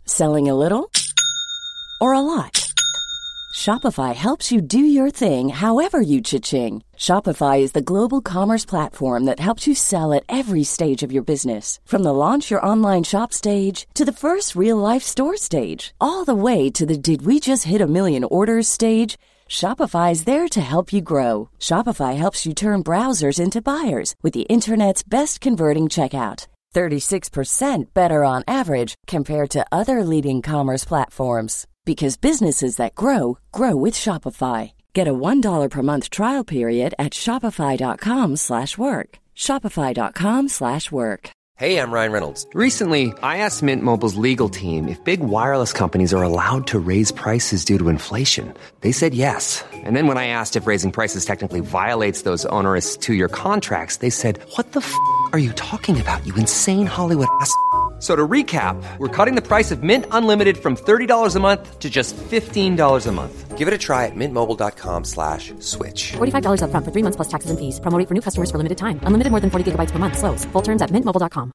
Selling a little or a lot? Shopify helps you do your thing however you cha-ching. Shopify is the global commerce platform that helps you sell at every stage of your business. From the launch your online shop stage to the first real-life store stage, all the way to the did we just hit a million orders stage. Shopify is there to help you grow. Shopify helps you turn browsers into buyers with the internet's best converting checkout. 36% better on average compared to other leading commerce platforms. Because businesses that grow, grow with Shopify. Get a $1 per month trial period at shopify.com/work. Shopify.com/work. Hey, I'm Ryan Reynolds. Recently, I asked Mint Mobile's legal team if big wireless companies are allowed to raise prices due to inflation. They said yes. And then when I asked if raising prices technically violates those onerous two-year contracts, they said, "What the f*** are you talking about, you insane Hollywood ass?" So to recap, we're cutting the price of Mint Unlimited from $30 a month to just $15 a month. Give it a try at mintmobile.com/switch. $45 up front for 3 months plus taxes and fees. Promo rate for new customers for limited time. Unlimited more than 40 gigabytes per month. Slows full terms at mintmobile.com.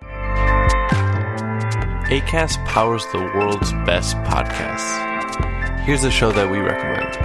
Acast powers the world's best podcasts. Here's a show that we recommend.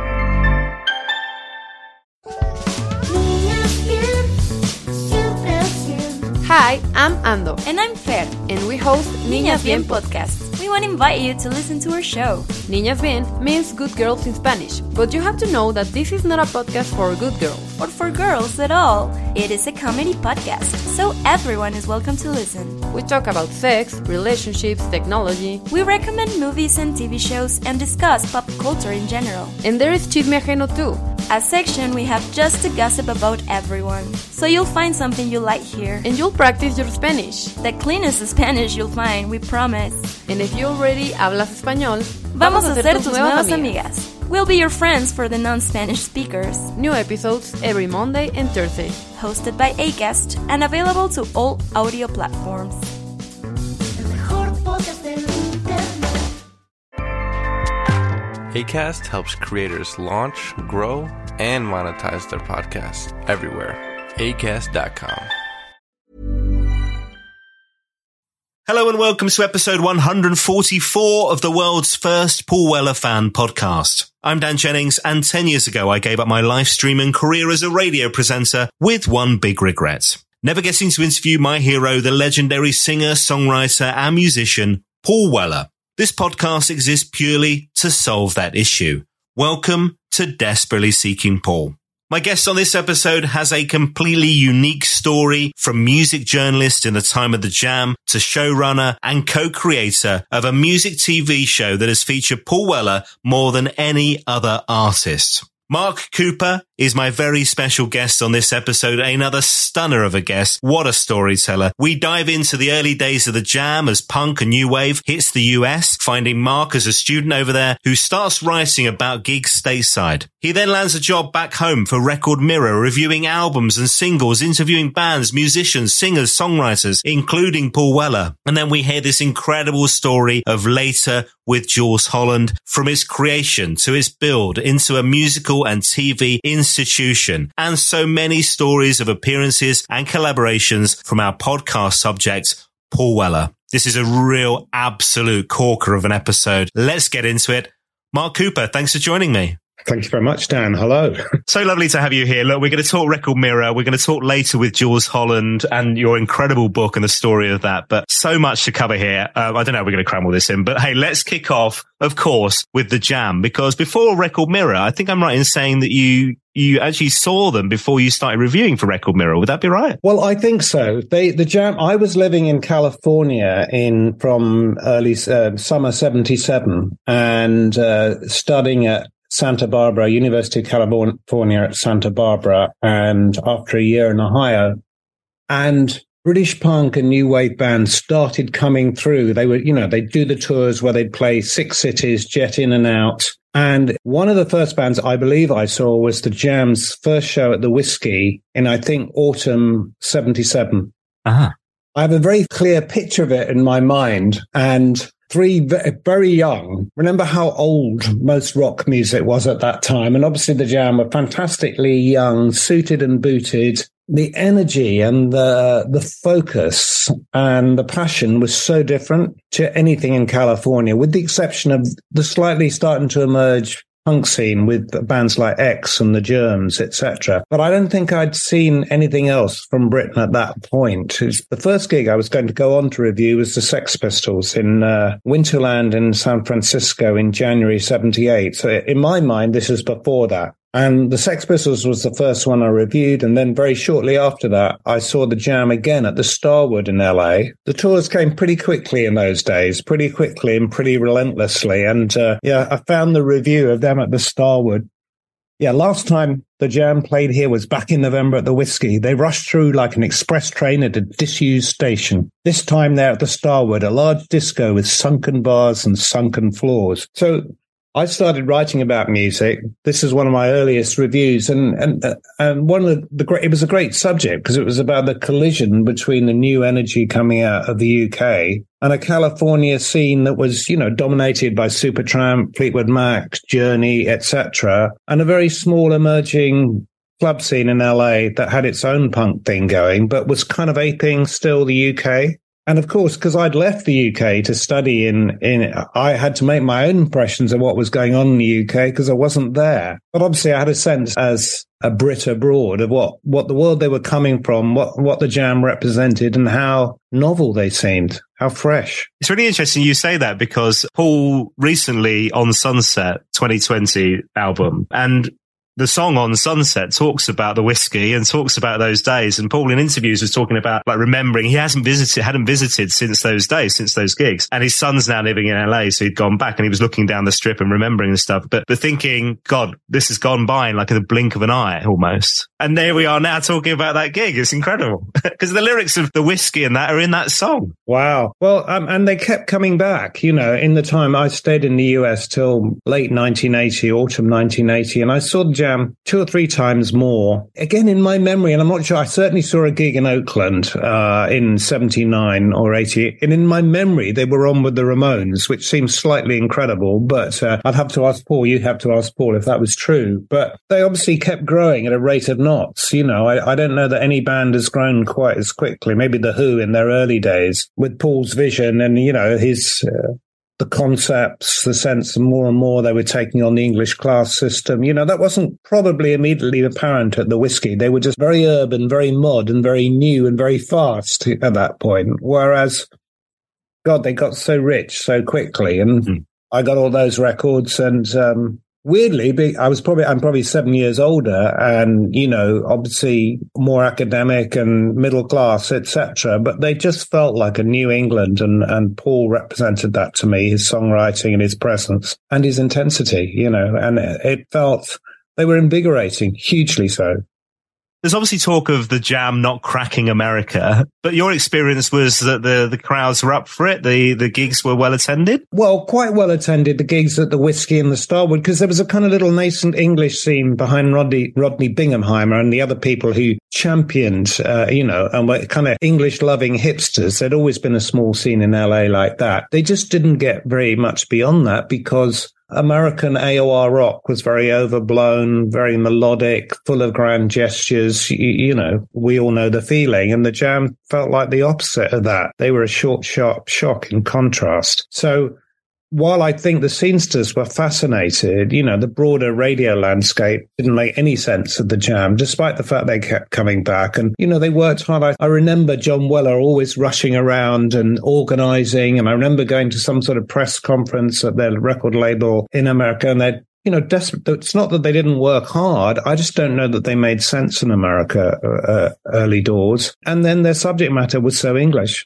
Hi, I'm Ando. And I'm Fer. And we host Niñas Bien podcast. We want to invite you to listen to our show. Niñas Bien means good girls in Spanish, but you have to know that this is not a podcast for good girls. Or for girls at all. It is a comedy podcast, so everyone is welcome to listen. We talk about sex, relationships, technology. We recommend movies and TV shows and discuss pop culture in general. And there is Chisme Ajeno too. A section we have just to gossip about everyone. So you'll find something you like here. And you'll practice your Spanish. The cleanest Spanish you'll find, we promise. And if you already hablas español, vamos a ser tus nuevas amigas. We'll be your friends for the non-Spanish speakers. New episodes every Monday and Thursday. Hosted by Acast and available to all audio platforms. Acast helps creators launch, grow, and monetize their podcasts everywhere. Acast.com. Hello and welcome to episode 144 of the world's first Paul Weller fan podcast. I'm Dan Jennings, and 10 years ago I gave up my live streaming career as a radio presenter with one big regret. Never getting to interview my hero, the legendary singer, songwriter, and musician, Paul Weller. This podcast exists purely to solve that issue. Welcome to Desperately Seeking Paul. My guest on this episode has a completely unique story, from music journalist in the time of the Jam to showrunner and co-creator of a music TV show that has featured Paul Weller more than any other artist. Mark Cooper is my very special guest on this episode, another stunner of a guest. What a storyteller. We dive into the early days of the Jam as punk and new wave hits the US, finding Mark as a student over there who starts writing about gigs stateside. He then lands a job back home for Record Mirror, reviewing albums and singles, interviewing bands, musicians, singers, songwriters, including Paul Weller. And then we hear this incredible story of Later with Jools Holland, from its creation to its build into a musical and TV institution, and so many stories of appearances and collaborations from our podcast subject, Paul Weller. This is a real absolute corker of an episode. Let's get into it. Mark Cooper, thanks for joining me. Thank you very much, Dan. Hello. So lovely to have you here. Look, we're going to talk Record Mirror. We're going to talk Later with Jools Holland and your incredible book and the story of that. But so much to cover here. I don't know how we're going to cram all this in. But hey, let's kick off, of course, with the Jam. Because before Record Mirror, I think I'm right in saying that you actually saw them before you started reviewing for Record Mirror. Would that be right? Well, I think so. The Jam, I was living in California from early summer 77 and studying at Santa Barbara, University of California at Santa Barbara, and after a year in Ohio, and British punk and new wave bands started coming through. They were, they'd do the tours where they'd play 6 cities, jet in and out. And one of the first bands I believe I saw was the Jam's first show at the Whiskey in, I think, autumn 77. Uh-huh. I have a very clear picture of it in my mind, and 3 very young. Remember how old most rock music was at that time. And obviously the Jam were fantastically young, suited and booted, the energy and the focus and the passion was so different to anything in California, with the exception of the slightly starting to emerge punk scene with bands like X and the Germs, etc. But I don't think I'd seen anything else from Britain at that point. The first gig I was going to go on to review was the Sex Pistols in Winterland in San Francisco in January 1978. So in my mind, this is before that. And the Sex Pistols was the first one I reviewed. And then very shortly after that, I saw the Jam again at the Starwood in LA. The tours came pretty quickly in those days, pretty quickly and pretty relentlessly. And I found the review of them at the Starwood. Yeah, last time the Jam played here was back in November at the Whiskey. They rushed through like an express train at a disused station. This time they're at the Starwood, a large disco with sunken bars and sunken floors. So I started writing about music. This is one of my earliest reviews, and one of it was a great subject because it was about the collision between the new energy coming out of the UK and a California scene that was, dominated by Supertramp, Fleetwood Mac, Journey, etc., and a very small emerging club scene in LA that had its own punk thing going, but was kind of aping still the UK. And of course, because I'd left the UK to study I had to make my own impressions of what was going on in the UK because I wasn't there. But obviously I had a sense as a Brit abroad of what the world they were coming from, what the Jam represented and how novel they seemed, how fresh. It's really interesting you say that because Paul recently on Sunset 2020 album, and the song on Sunset talks about the Whiskey and talks about those days. And Paul in interviews was talking about like remembering he hadn't visited since those days, since those gigs. And his son's now living in LA. So he'd gone back and he was looking down the strip and remembering the stuff, but thinking, God, this has gone by in like in the blink of an eye almost. And there we are now talking about that gig. It's incredible because the lyrics of the Whiskey and that are in that song. Wow. Well, and they kept coming back, in the time I stayed in the US till late 1980, autumn 1980, and I saw the Jam 2 or 3 times more. Again, in my memory, and I'm not sure, I certainly saw a gig in Oakland in 79 or 80. And in my memory, they were on with the Ramones, which seems slightly incredible. But I'd have to ask Paul, you'd have to ask Paul if that was true. But they obviously kept growing at a rate of knots. I don't know that any band has grown quite as quickly. Maybe The Who in their early days with Paul's vision and, his the concepts, the sense more and more they were taking on the English class system. That wasn't probably immediately apparent at the Whiskey. They were just very urban, very mod and very new and very fast at that point. Whereas, God, they got so rich so quickly. And I got all those records and, weirdly, I'm probably 7 years older and, obviously more academic and middle class, etc. But they just felt like a New England and Paul represented that to me, his songwriting and his presence and his intensity, and it felt they were invigorating, hugely so. There's obviously talk of the Jam not cracking America, but your experience was that the crowds were up for it. The gigs were well attended. Well, quite well attended. The gigs at the Whiskey and the Starwood, because there was a kind of little nascent English scene behind Rodney Bingham and the other people who championed, and were kind of English loving hipsters. There'd always been a small scene in LA like that. They just didn't get very much beyond that because American AOR rock was very overblown, very melodic, full of grand gestures. We all know the feeling. And the Jam felt like the opposite of that. They were a short, sharp shock in contrast. So while I think the scenesters were fascinated, the broader radio landscape didn't make any sense of the Jam, despite the fact they kept coming back. And, they worked hard. I remember John Weller always rushing around and organizing. And I remember going to some sort of press conference at their record label in America, and they'd desperate. It's not that they didn't work hard. I just don't know that they made sense in America early doors. And then their subject matter was so English.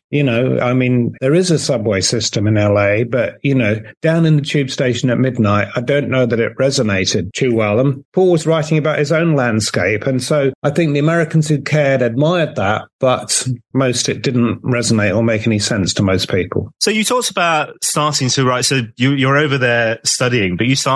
There is a subway system in LA, but, down in the tube station at midnight, I don't know that it resonated too well. And Paul was writing about his own landscape. And so I think the Americans who cared admired that, but it didn't resonate or make any sense to most people. So you talked about starting to write. So you're over there studying, but you start to write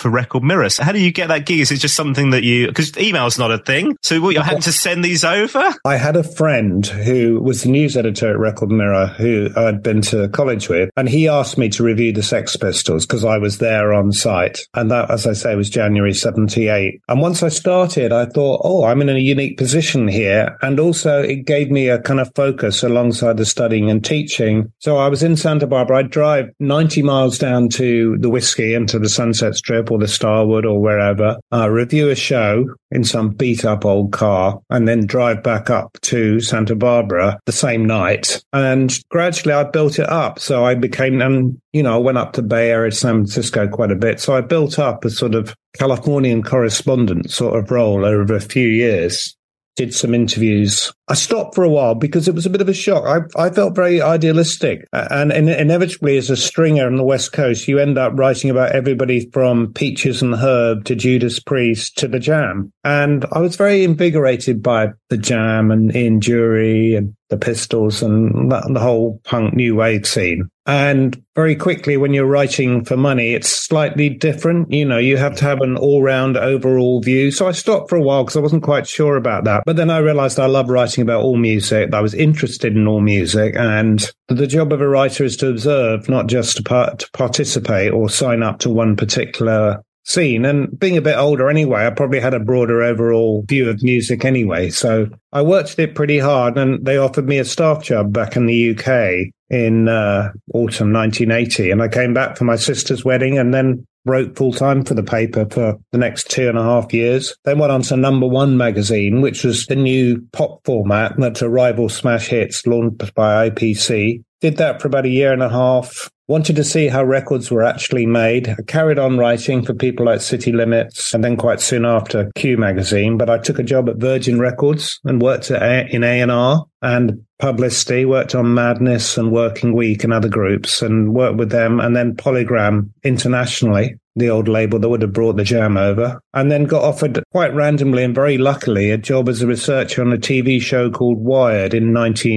for Record Mirror. So how do you get that gig? Is it just something that because email's not a thing. So what, you're having to send these over? I had a friend who was the news editor at Record Mirror who I'd been to college with, and he asked me to review the Sex Pistols because I was there on site. And that, as I say, was January 78. And once I started, I thought, I'm in a unique position here. And also it gave me a kind of focus alongside the studying and teaching. So I was in Santa Barbara. I'd drive 90 miles down to the Whiskey and to the Sunset Strip or the Starwood or wherever, review a show in some beat up old car, and then drive back up to Santa Barbara the same night. And gradually I built it up. So I became, I went up to Bay Area, San Francisco quite a bit. So I built up a sort of Californian correspondent sort of role over a few years. Did some interviews. I stopped for a while because it was a bit of a shock. I felt very idealistic. And inevitably, as a stringer on the West Coast, you end up writing about everybody from Peaches and Herb to Judas Priest to the Jam. And I was very invigorated by the Jam and Ian Dury and the Pistols and the whole punk new wave scene. And very quickly, when you're writing for money, it's slightly different. You have to have an all-round overall view. So I stopped for a while because I wasn't quite sure about that. But then I realized I love writing about all music. I was interested in all music. And the job of a writer is to observe, not just to participate or sign up to one particular scene. And being a bit older anyway, I probably had a broader overall view of music anyway. So I worked it pretty hard, and they offered me a staff job back in the UK in autumn 1980. And I came back for my sister's wedding and then wrote full-time for the paper for the next 2.5 years. Then went on to Number One magazine, which was the new pop format that to rival Smash Hits, launched by IPC. Did that for about 1.5 years. Wanted to see how records were actually made. I carried on writing for people like City Limits and then quite soon after Q magazine. But I took a job at Virgin Records and worked in A&R and publicity, worked on Madness and Working Week and other groups and worked with them. And then Polygram internationally, the old label that would have brought the Jam over, and then got offered quite randomly and very luckily a job as a researcher on a TV show called Wired in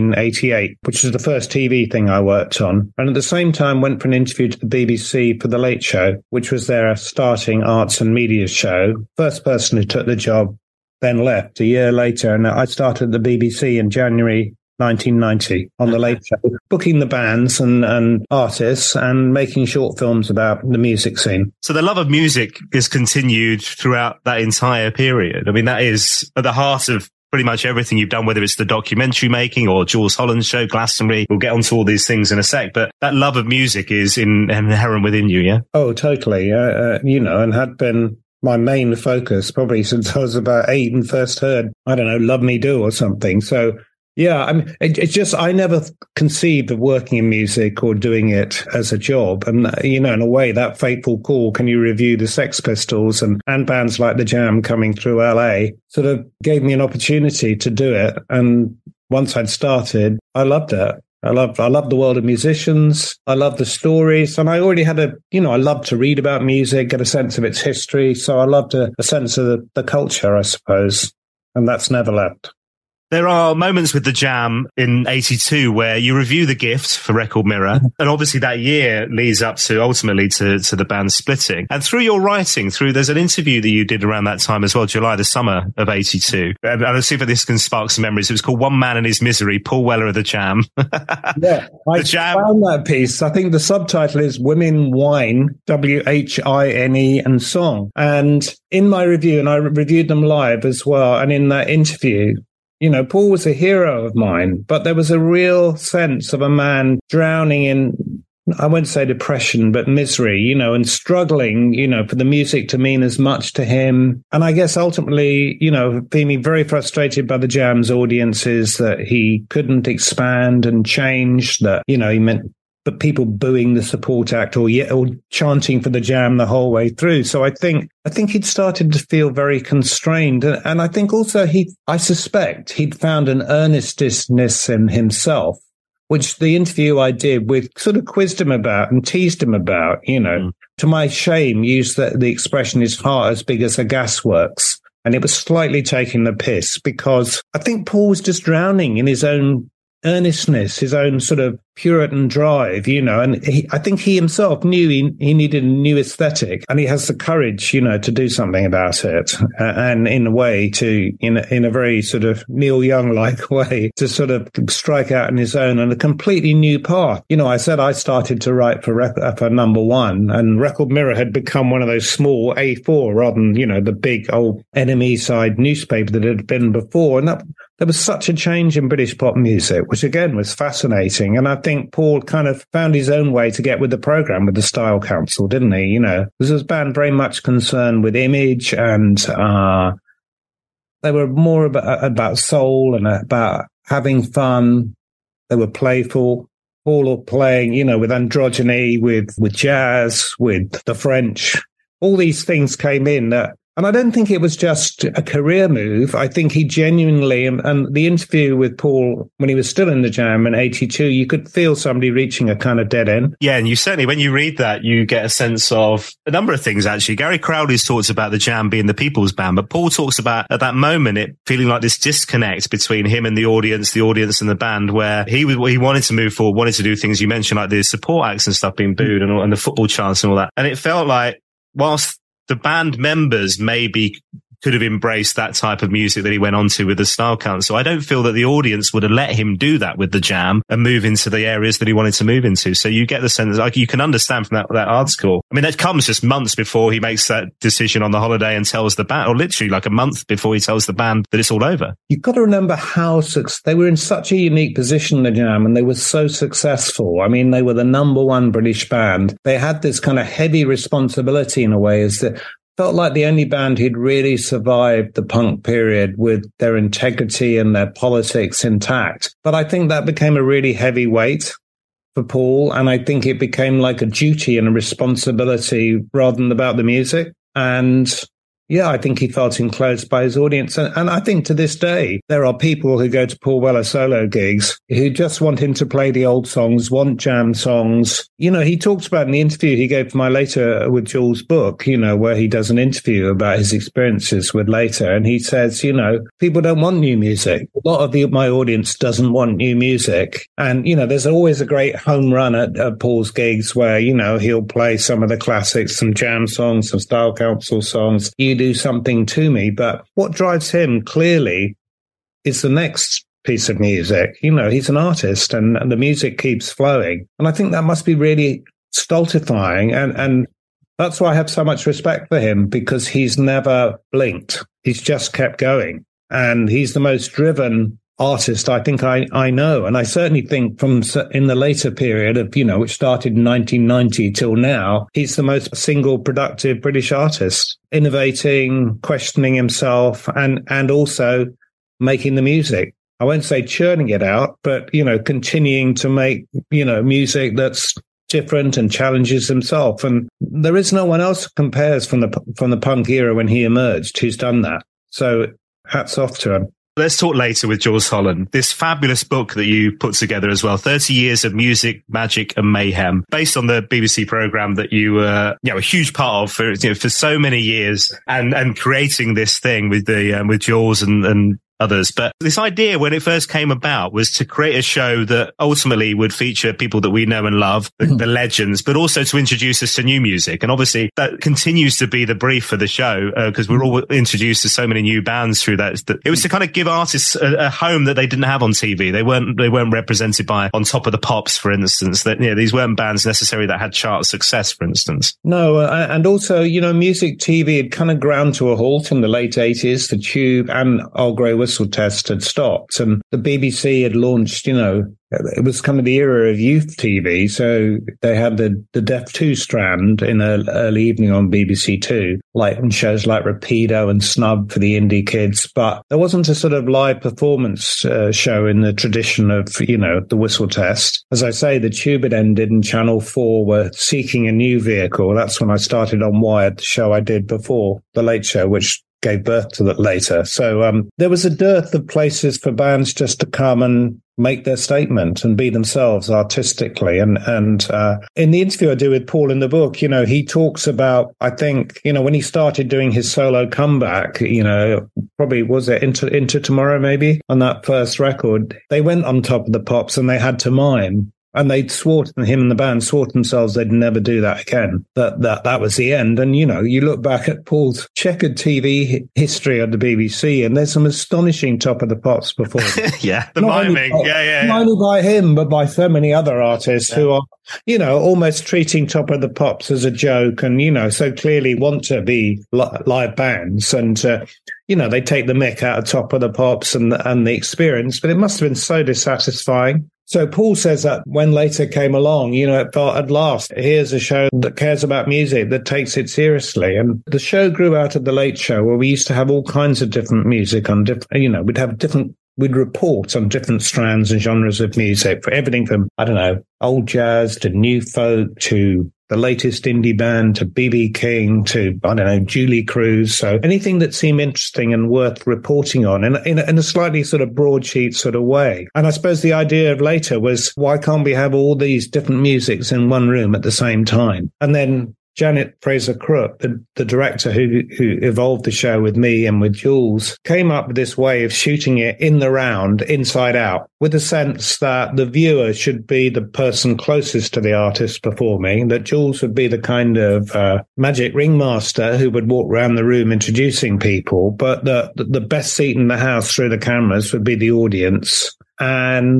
1988, which was the first TV thing I worked on. And at the same time went for an interview to the BBC for The Late Show, which was their starting arts and media show. First person who took the job then left a year later, and I started at the BBC in January 1990 on The Late Show, booking the bands and artists and making short films about the music scene. So the love of music is continued throughout that entire period. I mean, that is at the heart of pretty much everything you've done, whether it's the documentary making or Jules Holland's show, Glastonbury. We'll get onto all these things in a sec, but that love of music is inherent within you, yeah? Oh, totally. And had been my main focus probably since I was about 8 and first heard, Love Me Do or something. So yeah, I mean, it's just, I never conceived of working in music or doing it as a job. And, in a way, that fateful call, can you review the Sex Pistols and bands like the Jam coming through LA, sort of gave me an opportunity to do it. And once I'd started, I loved it. I love the world of musicians. I love the stories. And I already had I love to read about music, get a sense of its history. So I loved a sense of the culture, I suppose. And that's never left. There are moments with the Jam in 82 where you review The Gift for Record Mirror. And obviously that year leads up to ultimately to the band splitting. And through your writing, there's an interview that you did around that time as well, the summer of 82. And let's see if this can spark some memories. It was called One Man and His Misery, Paul Weller of the Jam. Yeah, I found that piece. I think the subtitle is Women, Wine, WHINE and Song. And in my review, and I reviewed them live as well, and in that interview, Paul was a hero of mine, but there was a real sense of a man drowning in, I won't say depression, but misery, and struggling, for the music to mean as much to him. And I guess ultimately, feeling very frustrated by the Jam's audiences that he couldn't expand and change, that, he meant but people booing the support act or chanting for the Jam the whole way through. So I think he'd started to feel very constrained. And I think also I suspect he'd found an earnestness in himself, which the interview I did with sort of quizzed him about and teased him about, to my shame, used the expression, his heart as big as a gasworks. And it was slightly taking the piss because I think Paul was just drowning in his own earnestness, his own sort of Puritan drive, and I think he himself knew he needed a new aesthetic, and he has the courage, to do something about it, and in a way in a very sort of Neil Young-like way, to sort of strike out on his own on a completely new path. I said I started to write for Number One, and Record Mirror had become one of those small A4 rather than, the big old enemy side newspaper that it had been before, and that there was such a change in British pop music, which again was fascinating. And I think Paul kind of found his own way to get with the program with the Style Council, didn't he? This was a band very much concerned with image, and they were more about soul and about having fun. They were playful. Paul playing, with androgyny, with jazz, with the French. All these things came in and I don't think it was just a career move. I think he genuinely, and the interview with Paul when he was still in the Jam in 82, you could feel somebody reaching a kind of dead end. Yeah, and you certainly, when you read that, you get a sense of a number of things, actually. Gary Crowley's talks about the Jam being the people's band, but Paul talks about, at that moment, it feeling like this disconnect between him and the audience and the band, where he wanted to move forward, wanted to do things you mentioned, like the support acts and stuff being booed and the football chants and all that. And it felt like, whilst the band members maybe could have embraced that type of music that he went on to with the Style Council, I don't feel that the audience would have let him do that with the Jam and move into the areas that he wanted to move into. So you get the sense, like, you can understand from that article. I mean, that comes just months before he makes that decision on the holiday and tells the band, or literally like a month before he tells the band that it's all over. You've got to remember how they were in such a unique position, the Jam, and they were so successful. I mean, they were the number one British band. They had this kind of heavy responsibility in a way, as the felt like the only band who'd really survived the punk period with their integrity and their politics intact. But I think that became a really heavy weight for Paul, and I think it became like a duty and a responsibility rather than about the music. And yeah, I think he felt enclosed by his audience. And I think to this day, there are people who go to Paul Weller solo gigs who just want him to play the old songs, want Jam songs. He talks about in the interview he gave for my Later with Jules book, where he does an interview about his experiences with Later. And he says, people don't want new music. A lot of my audience doesn't want new music. And, there's always a great home run at Paul's gigs where, he'll play some of the classics, some Jam songs, some Style Council songs. You do something to me. But what drives him clearly is the next piece of music. He's an artist, and the music keeps flowing. And I think that must be really stultifying. And that's why I have so much respect for him, because he's never blinked. He's just kept going. And he's the most driven artist I think I know. And I certainly think from in the later period of, which started in 1990 till now, he's the most single productive British artist, innovating, questioning himself, and also making the music. I won't say churning it out, but, continuing to make, music that's different and challenges himself. And there is no one else who compares from the punk era when he emerged who's done that. So hats off to him. Let's talk later with Jools Holland. This fabulous book that you put together as well, 30 Years of Music, Magic and Mayhem, based on the BBC programme that you were a huge part of for so many years, and creating this thing with Jools and others. But this idea, when it first came about, was to create a show that ultimately would feature people that we know and love, the legends, but also to introduce us to new music. And obviously that continues to be the brief for the show, because we're all introduced to so many new bands through that. It was to kind of give artists a home that they didn't have on TV. They weren't represented by On Top of the Pops, for instance. That these weren't bands necessarily that had chart success, for instance. No, and also, music TV had kind of ground to a halt in the late 80s. The Tube and Earl Grey Whistle Test had stopped, and the BBC had launched, it was kind of the era of youth TV. So they had the Deaf 2 strand in an early evening on BBC 2, like in shows like Rapido and Snub for the indie kids. But there wasn't a sort of live performance show in the tradition of, the Whistle Test. As I say, the Tube had ended and Channel 4 were seeking a new vehicle. That's when I started on Wired, the show I did before The Late Show, which gave birth to that later. So there was a dearth of places for bands just to come and make their statement and be themselves artistically. And in the interview I do with Paul in the book, you know, he talks about, I think, you know, when he started doing his solo comeback, you know, probably was it Into Tomorrow, maybe, on that first record, they went on Top of the Pops and they had to mime. And they'd him and the band swore to themselves they'd never do that again. That was the end. And, you know, you look back at Paul's checkered TV history on the BBC, and there's some astonishing Top of the Pops performances. Yeah, the miming. Not only by him, but by so many other artists who are, you know, almost treating Top of the Pops as a joke and, you know, so clearly want to be live bands. And, you know, they take the mick out of Top of the Pops and the experience, but it must have been so dissatisfying. So Paul says that when Later came along, you know, it felt at last, here's a show that cares about music, that takes it seriously. And the show grew out of The Late Show, where we used to have all kinds of different music on different, you know, we'd report on different strands and genres of music, for everything from, I don't know, old jazz to new folk to the latest indie band to B.B. King to, I don't know, Julie Cruz. So anything that seemed interesting and worth reporting on in a slightly sort of broadsheet sort of way. And I suppose the idea of Later was, why can't we have all these different musics in one room at the same time? And then Janet Fraser Crook, the director who evolved the show with me and with Jules, came up with this way of shooting it in the round, inside out, with the sense that the viewer should be the person closest to the artist performing, that Jules would be the kind of magic ringmaster who would walk around the room introducing people, but the best seat in the house through the cameras would be the audience. And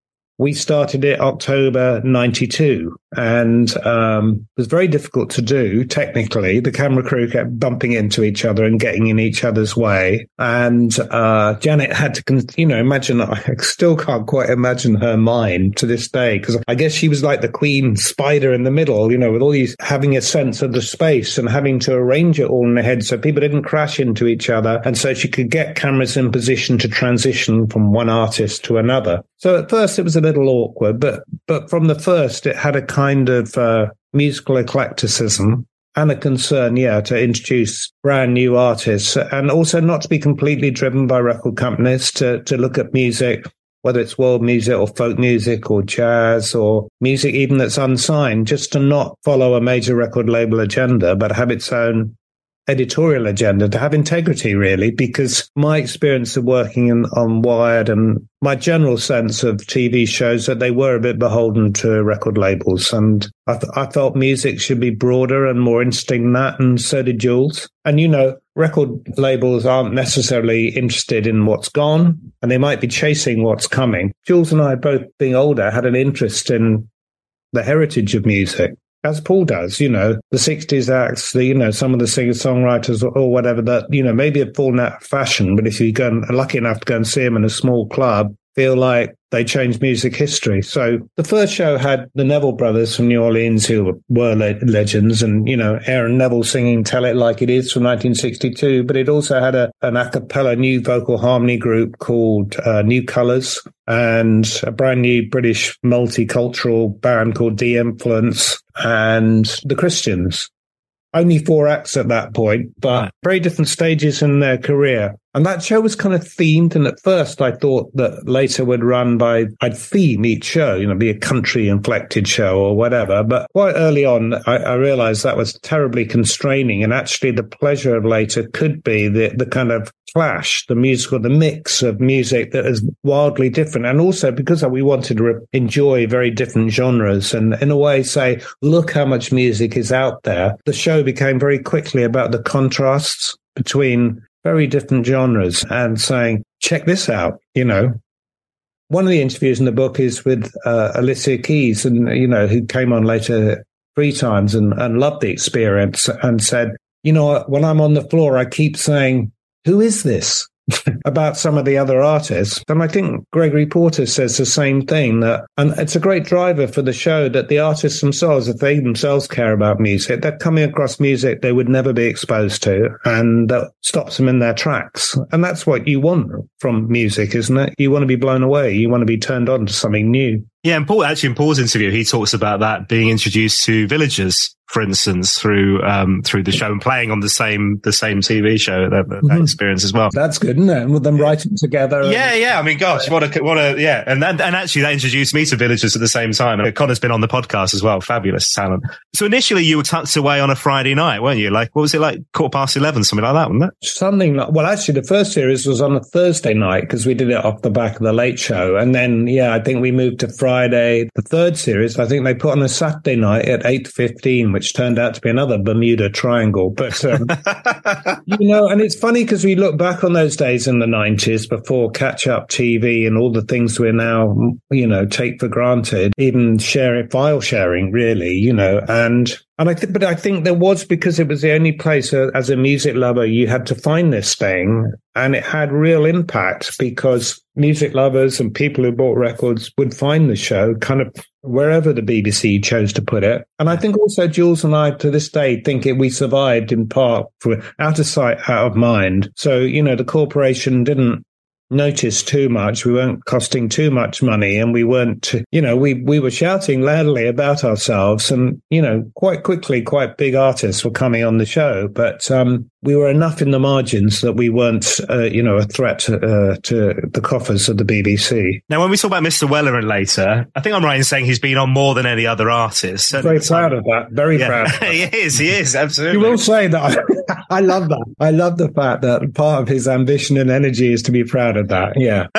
we started it October 92, and it was very difficult to do technically. The camera crew kept bumping into each other and getting in each other's way. And Janet had to, you know, imagine, I still can't quite imagine her mind to this day, because I guess she was like the queen spider in the middle, you know, with all these, having a sense of the space and having to arrange it all in her head so people didn't crash into each other. And so she could get cameras in position to transition from one artist to another. So at first it was a little awkward, but from the first it had a kind of musical eclecticism and a concern, to introduce brand new artists, and also not to be completely driven by record companies, to look at music, whether it's world music or folk music or jazz or music even that's unsigned, just to not follow a major record label agenda, but have its own editorial agenda, to have integrity, really, because my experience of working on Wired and my general sense of TV shows that they were a bit beholden to record labels. And I felt music should be broader and more interesting than that, and so did Jules. And, you know, record labels aren't necessarily interested in what's gone, and they might be chasing what's coming. Jules and I, both being older, had an interest in the heritage of music, as Paul does, you know, the 60s acts, some of the singer-songwriters or whatever that, you know, maybe have fallen out of fashion, but if you go and are lucky enough to go and see them in a small club, feel like they changed music history. So the first show had the Neville brothers from New Orleans, who were legends, and, you know, Aaron Neville singing Tell It Like It Is from 1962, but it also had an a cappella new vocal harmony group called New Colours, and a brand new British multicultural band called De-Influence, and the Christians. Only 4 acts at that point, but very different stages in their career. And that show was kind of themed. And at first I thought that Later would run I'd theme each show, you know, be a country inflected show or whatever. But quite early on, I realized that was terribly constraining. And actually the pleasure of Later could be the kind of clash, the mix of music that is wildly different. And also because we wanted to enjoy very different genres and in a way say, look how much music is out there. The show became very quickly about the contrasts between very different genres and saying, check this out, you know. One of the interviews in the book is with Alicia Keys, and, you know, who came on Later 3 times and loved the experience and said, you know, when I'm on the floor, I keep saying, who is this? About some of the other artists. And I think Gregory Porter says the same thing, and it's a great driver for the show, that the artists themselves, if they themselves care about music, they're coming across music they would never be exposed to, and that stops them in their tracks. And that's what you want from music, isn't it? You want to be blown away. You want to be turned on to something new. Yeah, and Paul, actually in Paul's interview, he talks about that being introduced to villagers, for instance, through the show and playing on the same TV show, that experience as well. That's good, isn't it? With them writing together. Yeah. I mean, gosh, what a yeah. And actually that introduced me to villagers at the same time. Connor's been on the podcast as well. Fabulous talent. So initially you were tucked away on a Friday night, weren't you? Like, what was it like? 11:15, something like that, wasn't it? Something like, well, actually the first series was on a Thursday night because we did it off the back of the Late Show. And then, I think we moved to Friday. The third series, I think they put on a Saturday night at 8:15, which turned out to be another Bermuda Triangle. But, and it's funny because we look back on those days in the 90s before catch-up TV and all the things we now, take for granted, even file sharing, really, and I think there was, because it was the only place as a music lover you had to find this thing, and it had real impact because music lovers and people who bought records would find the show kind of wherever the BBC chose to put it. And I think also Jules and I to this day think we survived in part for out of sight, out of mind. So, the corporation didn't notice too much. We weren't costing too much money, and we weren't, we were shouting loudly about ourselves, and, quite quickly, quite big artists were coming on the show. But we were enough in the margins that we weren't, a threat to the coffers of the BBC. Now, when we talk about Mr. Welleran later, I think I'm right in saying he's been on more than any other artist. Very proud of that. Very proud. He is, absolutely. You will say that. I love that. I love the fact that part of his ambition and energy is to be proud of that. Yeah.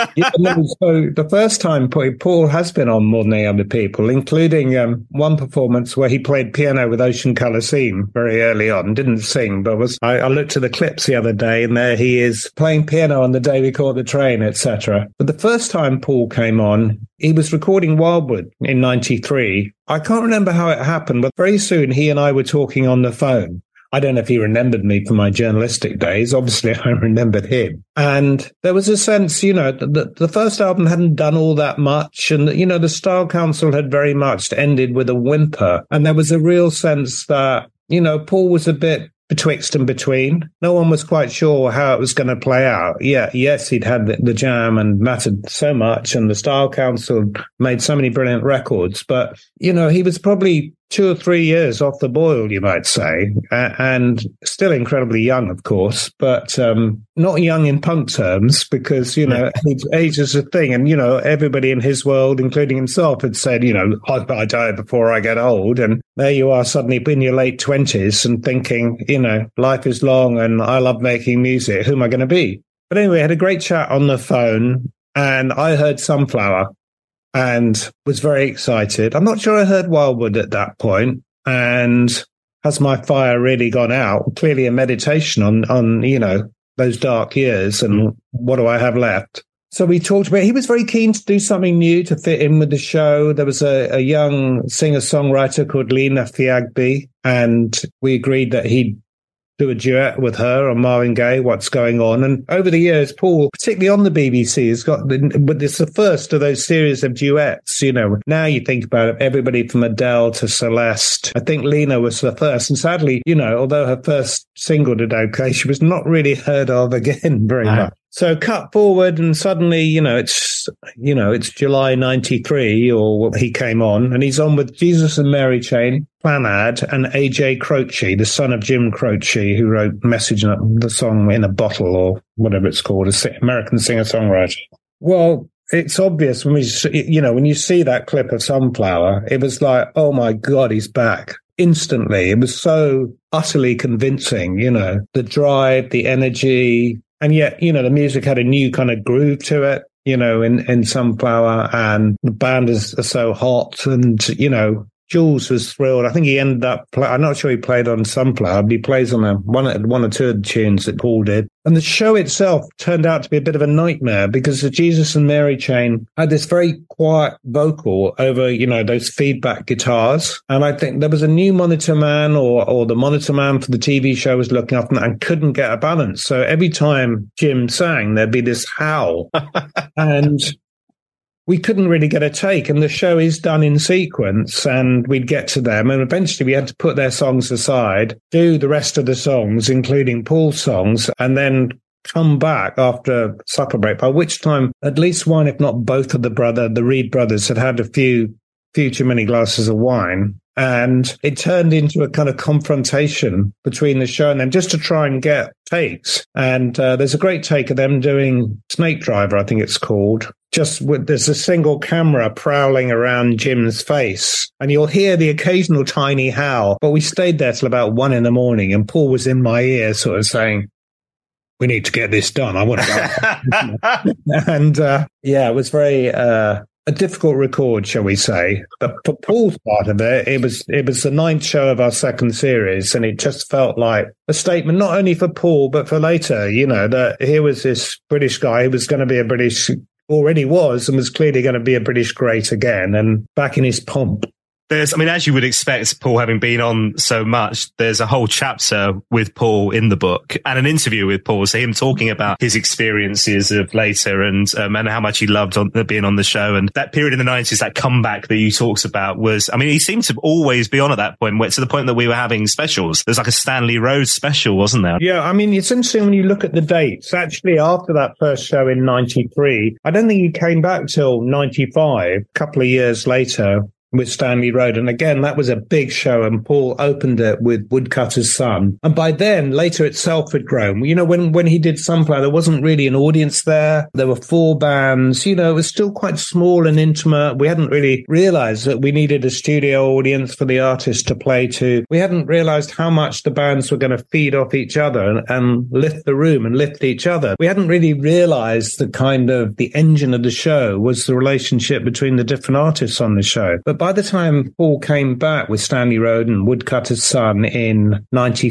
So the first time Paul has been on more than any other people, including one performance where he played piano with Ocean Colour Scene very early on. Didn't sing, but I looked at the clips the other day, and there he is playing piano on The Day We Caught the Train, etc. But the first time Paul came on, he was recording Wildwood in 93. I can't remember how it happened, but very soon he and I were talking on the phone. I don't know if he remembered me from my journalistic days. Obviously, I remembered him. And there was a sense, the first album hadn't done all that much. And, the Style Council had very much ended with a whimper. And there was a real sense that, Paul was a bit betwixt and between. No one was quite sure how it was going to play out. Yes, he'd had the Jam and mattered so much, and the Style Council made so many brilliant records. But, he was probably 2 or 3 years off the boil, you might say, and still incredibly young, of course, but not young in punk terms, because, age is a thing. And, everybody in his world, including himself, had said, I die before I get old. And there you are suddenly in your late 20s and thinking, life is long and I love making music. Who am I going to be? But anyway, I had a great chat on the phone, and I heard Sunflower and was very excited. I'm not sure I heard Wildwood at that point. And has my fire really gone out? Clearly a meditation on those dark years and what do I have left? So we talked about, he was very keen to do something new to fit in with the show. There was a young singer-songwriter called Lena Fiagbi, and we agreed that he'd do a duet with her on Marvin Gaye, What's Going On. And over the years, Paul, particularly on the BBC, has got, but it's the first of those series of duets, Now you think about it, everybody from Adele to Celeste. I think Lena was the first. And sadly, although her first single did okay, she was not really heard of again very much. So cut forward, and suddenly, it's July 93, or he came on, and he's on with Jesus and Mary Chain, Planad, and AJ Croce, the son of Jim Croce, who wrote Message, the song In a Bottle, or whatever it's called, American singer-songwriter. Well, it's obvious when when you see that clip of Sunflower, it was like, oh my God, he's back. Instantly. It was so utterly convincing, the drive, the energy. And yet, the music had a new kind of groove to it, in Sunflower, and the band is so hot. And, Jules was thrilled. I think he ended up, I'm not sure he played on Sunflower, but he plays on one or two of the tunes that Paul did. And the show itself turned out to be a bit of a nightmare because the Jesus and Mary Chain had this very quiet vocal over, those feedback guitars. And I think there was a new monitor man or the monitor man for the TV show was looking up and couldn't get a balance. So every time Jim sang, there'd be this howl. And we couldn't really get a take, and the show is done in sequence, and we'd get to them, and eventually we had to put their songs aside, do the rest of the songs, including Paul's songs, and then come back after a supper break, by which time at least one, if not both of the Reed brothers, had a few too many glasses of wine. And it turned into a kind of confrontation between the show and them just to try and get takes. And there's a great take of them doing Snake Driver, I think it's called. There's a single camera prowling around Jim's face, and you'll hear the occasional tiny howl. But we stayed there till about 1 a.m, and Paul was in my ear sort of saying, "We need to get this done. I want to go." And it was very a difficult record, shall we say. But for Paul's part of it, it was the 9th show of our second series, and it just felt like a statement not only for Paul but for later. You know, that here was this British guy who was going to be a British. Already was and was clearly going to be a British great again, and back in his pomp. As you would expect, Paul having been on so much, there's a whole chapter with Paul in the book and an interview with Paul. So him talking about his experiences of later and how much he loved being on the show. And that period in the 90s, that comeback that you talked about was, he seemed to always be on at that point, to the point that we were having specials. There's like a Stanley Rhodes special, wasn't there? Yeah, it's interesting when you look at the dates. Actually, after that first show in 93, I don't think he came back till 95, a couple of years later, with Stanley Road. And again, that was a big show, and Paul opened it with Woodcutter's Son. And by then, later itself had grown. You know, when he did Sunflower, there wasn't really an audience there. There were 4 bands. You know, it was still quite small and intimate. We hadn't really realized that we needed a studio audience for the artist to play to. We hadn't realized how much the bands were going to feed off each other and lift the room and lift each other. We hadn't really realized the engine of the show was the relationship between the different artists on the show. But by the time Paul came back with Stanley Road and Woodcutter's Son in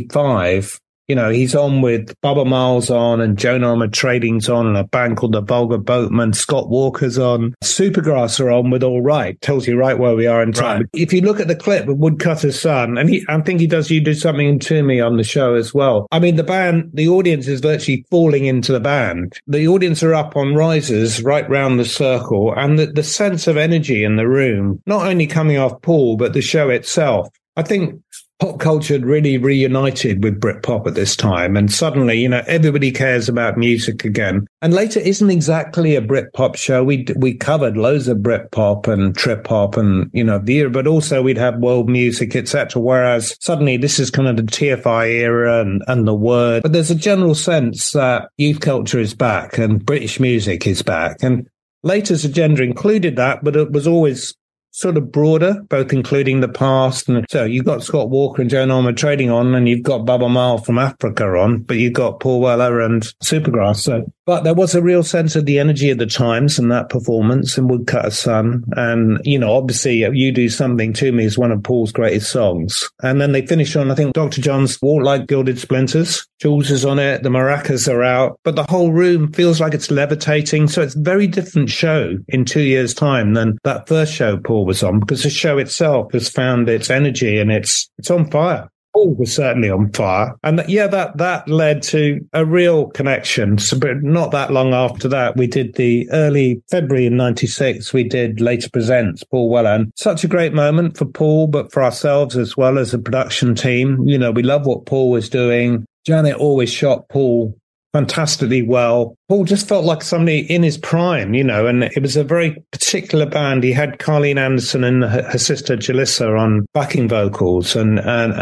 95, you know, he's on with Bubba Miles on, and Joan Armour Trading's on, and a band called the Vulgar Boatmen. Scott Walker's on. Supergrass are on with All Right. Tells you right where we are in time. Right. If you look at the clip of Woodcutter's Son, and I think he does You Do Something to Me on the show as well. The audience is virtually falling into the band. The audience are up on risers right round the circle, and the sense of energy in the room, not only coming off Paul, but the show itself. I think pop culture had really reunited with Britpop at this time, and suddenly, you know, everybody cares about music again. And later isn't exactly a Britpop show. We covered loads of Britpop and trip hop and, you know, the era, but also we'd have world music, etc. Whereas suddenly this is kind of the TFI era and the Word. But there's a general sense that youth culture is back and British music is back. And later's agenda included that, but it was always sort of broader, both including the past. And so you've got Scott Walker and Joan Armour Trading on, and you've got Bubba Miles from Africa on, but you've got Paul Weller and Supergrass. But there was a real sense of the energy of the times and that performance in Woodcutter's Son. And, you know, obviously You Do Something to Me is one of Paul's greatest songs. And then they finish on, I think, Dr. John's Walk Like Gilded Splinters. Jules is on it. The maracas are out, but the whole room feels like it's levitating. So it's a very different show in 2 years' time than that first show Paul was on, because the show itself has found its energy and it's on fire. Paul was certainly on fire. And that led to a real connection. So, but not that long after that, we did the early February in 96, we did Later Presents Paul Weller. And such a great moment for Paul, but for ourselves as well as a production team. You know, we love what Paul was doing. Janet always shot Paul fantastically well. Paul just felt like somebody in his prime, you know, and it was a very particular band. He had Carleen Anderson and her sister Jalissa on backing vocals, and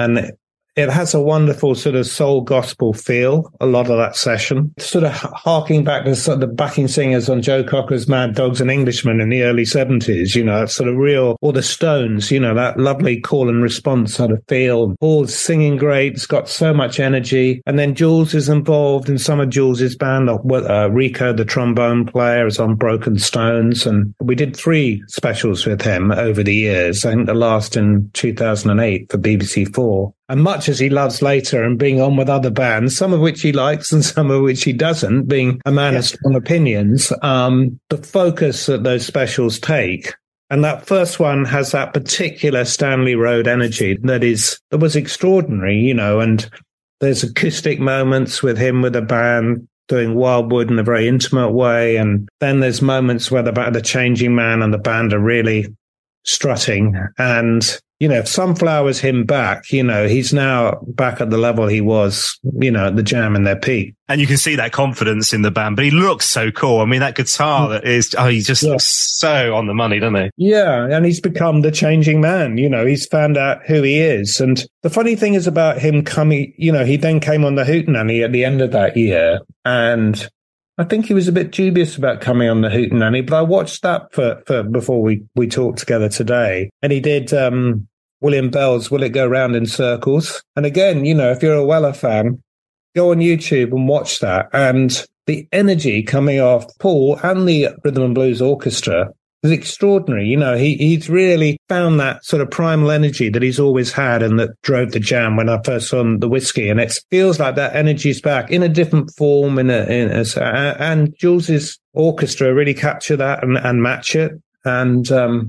it has a wonderful sort of soul gospel feel, a lot of that session. Sort of harking back to sort of the backing singers on Joe Cocker's Mad Dogs and Englishmen in the early 70s, you know, that sort of real, or the Stones, you know, that lovely call and response sort of feel. Paul's singing great, it's got so much energy. And then Jules is involved in some of Jules's band. Rico, the trombone player, is on Broken Stones. And we did 3 specials with him over the years. I think the last in 2008 for BBC4. And much as he loves Later and being on with other bands, some of which he likes and some of which he doesn't, being a man of strong opinions, the focus that those specials take, and that first one has that particular Stanley Road energy that was extraordinary, you know, and there's acoustic moments with him with a band doing Wildwood in a very intimate way, and then there's moments where the Changing Man and the band are really strutting, and if Sunflower's him back, he's now back at the level he was, at the Jam in their peak. And you can see that confidence in the band, but he looks so cool. I mean, that guitar he just looks so on the money, doesn't he? Yeah, and he's become the changing man. He's found out who he is. And the funny thing is about him coming, he then came on the Hootenanny at the end of that year. And I think he was a bit dubious about coming on the Hootenanny, but I watched that for before we talked together today. And he did William Bell's Will It Go Round in Circles? And again, if you're a Weller fan, go on YouTube and watch that. And the energy coming off Paul and the Rhythm and Blues Orchestra is extraordinary. He's really found that sort of primal energy that he's always had and that drove the Jam when I first saw the Whiskey. And it feels like that energy's back in a different form. And Jules's orchestra really capture that and match it. And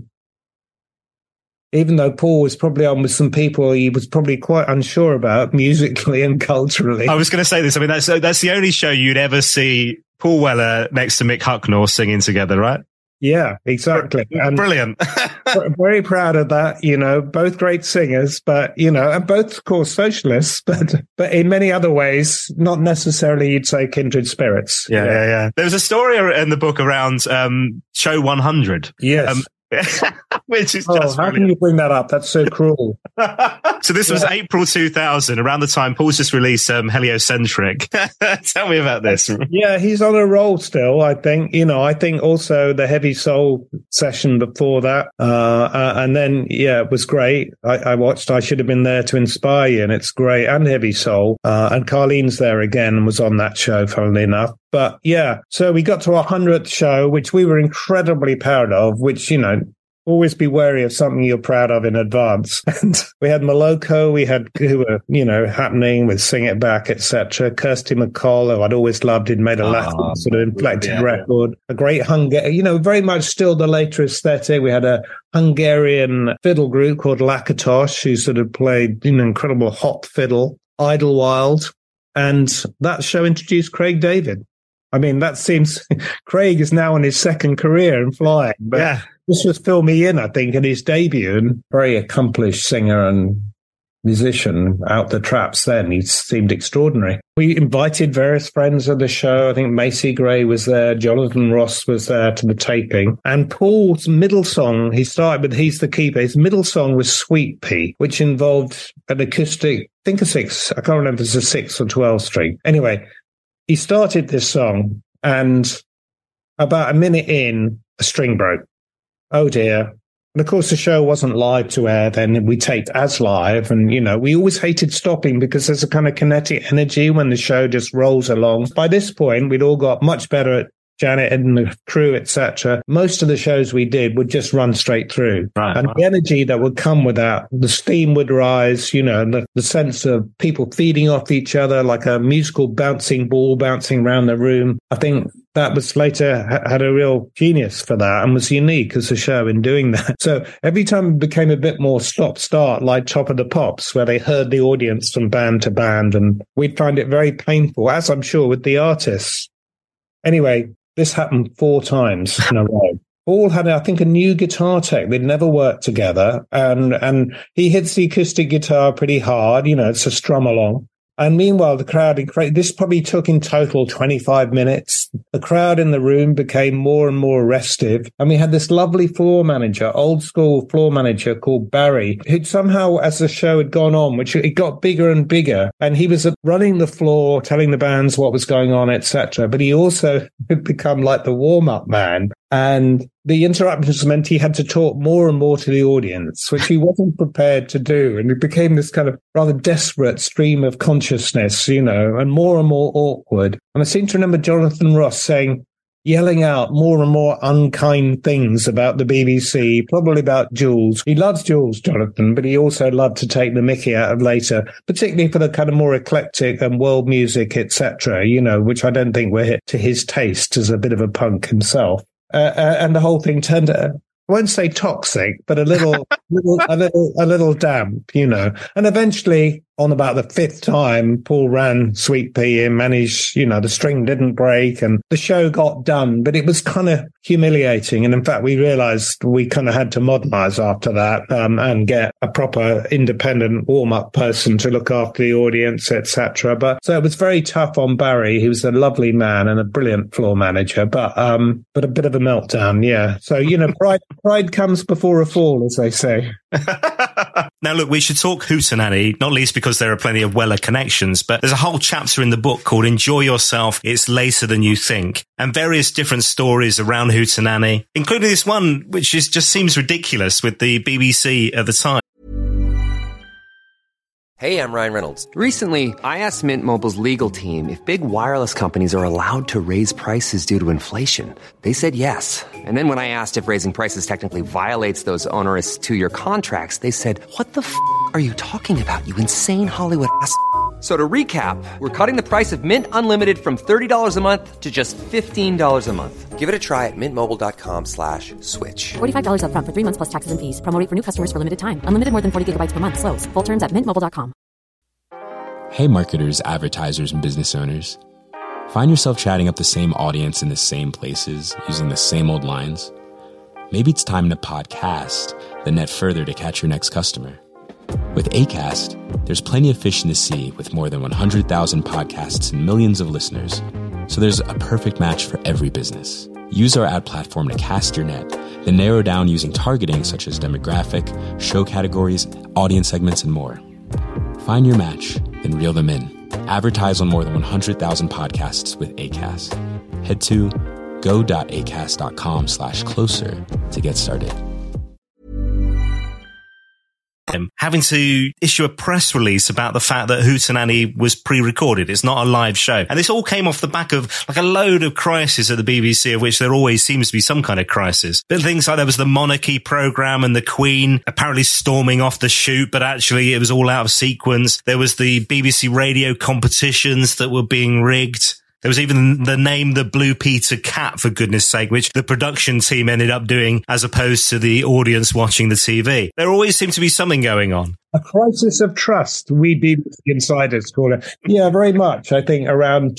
even though Paul was probably on with some people he was probably quite unsure about musically and culturally. I was going to say this. I mean, that's the only show you'd ever see Paul Weller next to Mick Hucknall singing together, right? Yeah, exactly. And brilliant. Very proud of that, both great singers, but, and both, of course, socialists, but in many other ways, not necessarily, you'd say, kindred spirits. Yeah. There was a story in the book around Show 100. Yes. Which is just how can you bring that up? That's so cruel. So this was April 2000, around the time Paul's just released Heliocentric. Tell me about this. Yeah, he's on a roll still, I think. I think also the Heavy Soul session before that. And then, it was great. I watched I Should Have Been There to Inspire You, and it's great. And Heavy Soul. And Carlene's there again and was on that show, funnily enough. But yeah, so we got to our 100th show, which we were incredibly proud of, which, always be wary of something you're proud of in advance. And we had Moloko, who were, happening with Sing It Back, etc. Kirsty MacColl, who I'd always loved, had made a Latin sort of inflected record. A great very much still the later aesthetic. We had a Hungarian fiddle group called Lakatosh, who sort of played, incredible hot fiddle, Idlewild. And that show introduced Craig David. I mean, that seems Craig is now on his second career in flying, but this was Fill Me In, I think, in his debut, and very accomplished singer and musician out the traps then. He seemed extraordinary. We invited various friends of the show. I think Macy Gray was there. Jonathan Ross was there to the taping. And Paul's middle song, he started with He's the Keeper. His middle song was Sweet Pea, which involved an acoustic, I think a 6. I can't remember if it's a 6 or 12 string. Anyway, he started this song, and about a minute in, a string broke. Oh dear. And of course, the show wasn't live to air then. We taped as live. And, we always hated stopping because there's a kind of kinetic energy when the show just rolls along. By this point, we'd all got much better at Janet and the crew, etc. Most of the shows we did would just run straight through. Right. And the energy that would come with that, the steam would rise, the sense of people feeding off each other like a musical bouncing ball bouncing around the room. I think that was later had a real genius for that and was unique as a show in doing that. So every time it became a bit more stop-start, like Top of the Pops, where they heard the audience from band to band, and we'd find it very painful, as I'm sure with the artists. Anyway, this happened 4 times in a row. Paul had, I think, a new guitar tech. They'd never worked together. And he hits the acoustic guitar pretty hard. It's a strum along. And meanwhile, the crowd, this probably took in total 25 minutes. The crowd in the room became more and more restive. And we had this lovely floor manager, old school floor manager called Barry, who'd somehow, as the show had gone on, which it got bigger and bigger, and he was running the floor, telling the bands what was going on, etc. But he also had become like the warm-up man. And the interruptions meant he had to talk more and more to the audience, which he wasn't prepared to do. And it became this kind of rather desperate stream of consciousness, and more awkward. And I seem to remember Jonathan Ross yelling out more and more unkind things about the BBC, probably about Jules. He loves Jules, Jonathan, but he also loved to take the mickey out of later, particularly for the kind of more eclectic and world music, etc., which I don't think were to his taste as a bit of a punk himself. And the whole thing turned out, I won't say toxic, but a little damp, And eventually on about the fifth time, Paul ran Sweet Pea and managed, the string didn't break and the show got done, but it was kind of humiliating. And in fact, we realized we kind of had to modernize after that and get a proper independent warm-up person to look after the audience, etc. But so it was very tough on Barry. He was a lovely man and a brilliant floor manager, but a bit of a meltdown. Yeah. So, pride comes before a fall, as they say. Now, look, we should talk Hootenanny, not least because there are plenty of Weller connections, but there's a whole chapter in the book called Enjoy Yourself, It's Later Than You Think, and various different stories around Hootenanny, including this one, which just seems ridiculous with the BBC at the time. Hey, I'm Ryan Reynolds. Recently, I asked Mint Mobile's legal team if big wireless companies are allowed to raise prices due to inflation. They said yes. And then when I asked if raising prices technically violates those onerous 2-year contracts, they said, "What the f*** are you talking about, you insane Hollywood ass?" So to recap, we're cutting the price of Mint Unlimited from $30 a month to just $15 a month. Give it a try at mintmobile.com/switch. $45 up front for 3 months plus taxes and fees. Promo rate for new customers for limited time. Unlimited more than 40 gigabytes per month. Slows full terms at mintmobile.com. Hey marketers, advertisers, and business owners. Find yourself chatting up the same audience in the same places, using the same old lines? Maybe it's time to podcast, then net further to catch your next customer. With Acast, there's plenty of fish in the sea with more than 100,000 podcasts and millions of listeners. So there's a perfect match for every business. Use our ad platform to cast your net, then narrow down using targeting such as demographic, show categories, audience segments, and more. Find your match, then reel them in. Advertise on more than 100,000 podcasts with Acast. Head to go.acast.com/closer to get started. Having to issue a press release about the fact that Hootenanny was pre-recorded. It's not a live show. And this all came off the back of like a load of crises at the BBC, of which there always seems to be some kind of crisis. But things like there was the Monarchy programme and the Queen apparently storming off the shoot, but actually it was all out of sequence. There was the BBC radio competitions that were being rigged. There was even the name the Blue Peter Cat, for goodness sake, which the production team ended up doing as opposed to the audience watching the TV. There always seemed to be something going on. A crisis of trust, we BBC insiders call it. Yeah, very much. I think around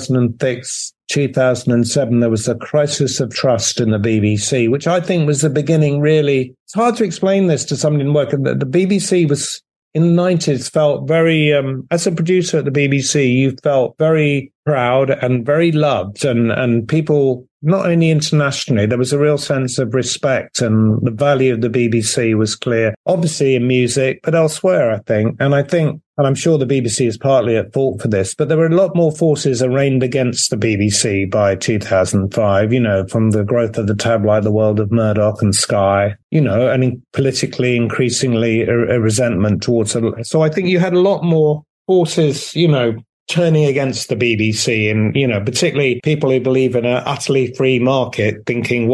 2006, 2007, there was a crisis of trust in the BBC, which I think was the beginning, really. It's hard to explain this to someone in work. The BBC was, in the 90s, felt very, as a producer at the BBC, you felt very proud and very loved, and people, not only internationally, there was a real sense of respect, and the value of the BBC was clear, obviously in music, but elsewhere, I think. And I'm sure the BBC is partly at fault for this, but there were a lot more forces arraigned against the BBC by 2005, from the growth of the tabloid, the world of Murdoch and Sky, and politically increasingly a resentment towards it. So I think you had a lot more forces, turning against the BBC, and, particularly people who believe in an utterly free market, thinking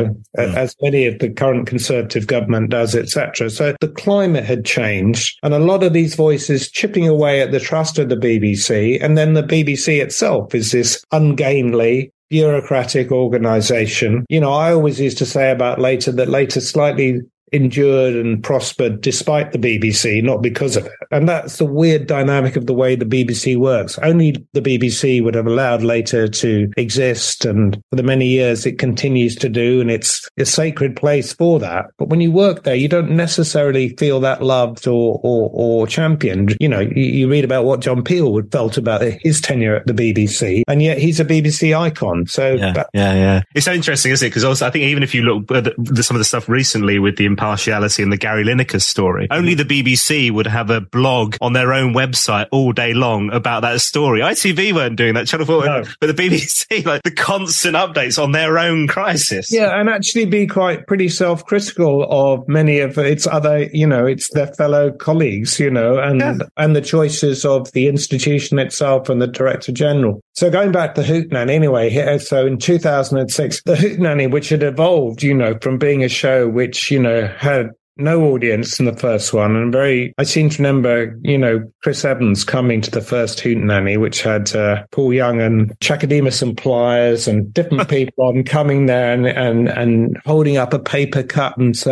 as many of the current Conservative government does, etc. So the climate had changed, and a lot of these voices chipping away at the trust of the BBC. And then the BBC itself is this ungainly, bureaucratic organisation. I always used to say about Later that Later slightly endured and prospered despite the BBC, not because of it. And that's the weird dynamic of the way the BBC works. Only the BBC would have allowed Later to exist, and for the many years it continues to do, and it's a sacred place for that. But when you work there, you don't necessarily feel that loved or championed. You read about what John Peel would felt about his tenure at the BBC, and yet he's a BBC icon. So yeah. It's so interesting, isn't it? Because also I think even if you look at some of the stuff recently with the impartiality and the Gary Lineker story, only the BBC would have a blog on their own website all day long about that story. ITV weren't doing that, Channel 4, no. But the BBC, like the constant updates on their own crisis. Yeah, and actually be pretty self-critical of many of its other, it's their fellow colleagues, and the choices of the institution itself and the Director General. So going back to Hootenanny anyway, so in 2006, the Hootenanny, which had evolved, from being a show which, had no audience in the first one, and I seem to remember, Chris Evans coming to the first Hootenanny, which had Paul Young and Chakademus and Pliers and different people on, coming there and holding up a paper cut and saying,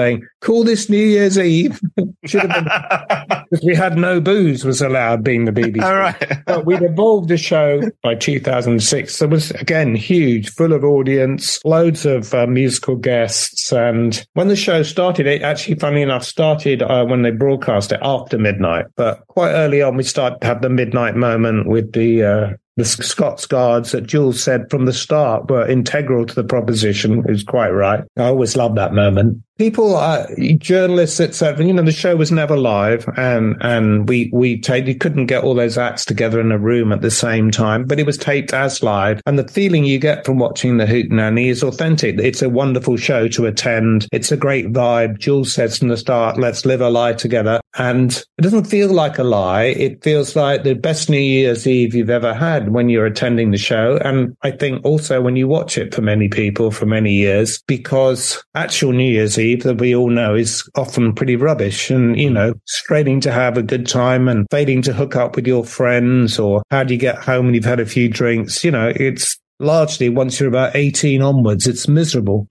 call this New Year's Eve. Should have been, because we had no booze was allowed being the BBC. All right. But we'd evolved the show by 2006. It was, again, huge, full of audience, loads of musical guests. And when the show started, it actually, funny enough, started when they broadcast it after midnight. But quite early on, we started to have the midnight moment with the Scots Guards that Jules said from the start were integral to the proposition. He was quite right. I always love that moment. People, journalists, etc. The show was never live, and you couldn't get all those acts together in a room at the same time, but it was taped as live. And the feeling you get from watching the Hootenanny is authentic. It's a wonderful show to attend. It's a great vibe. Jules says from the start, let's live a lie together. And it doesn't feel like a lie. It feels like the best New Year's Eve you've ever had when you're attending the show. And I think also when you watch it for many people for many years, because actual New Year's Eve, that we all know, is often pretty rubbish, and straining to have a good time and failing to hook up with your friends, or how do you get home when you've had a few drinks? It's largely, once you're about 18 onwards, it's miserable.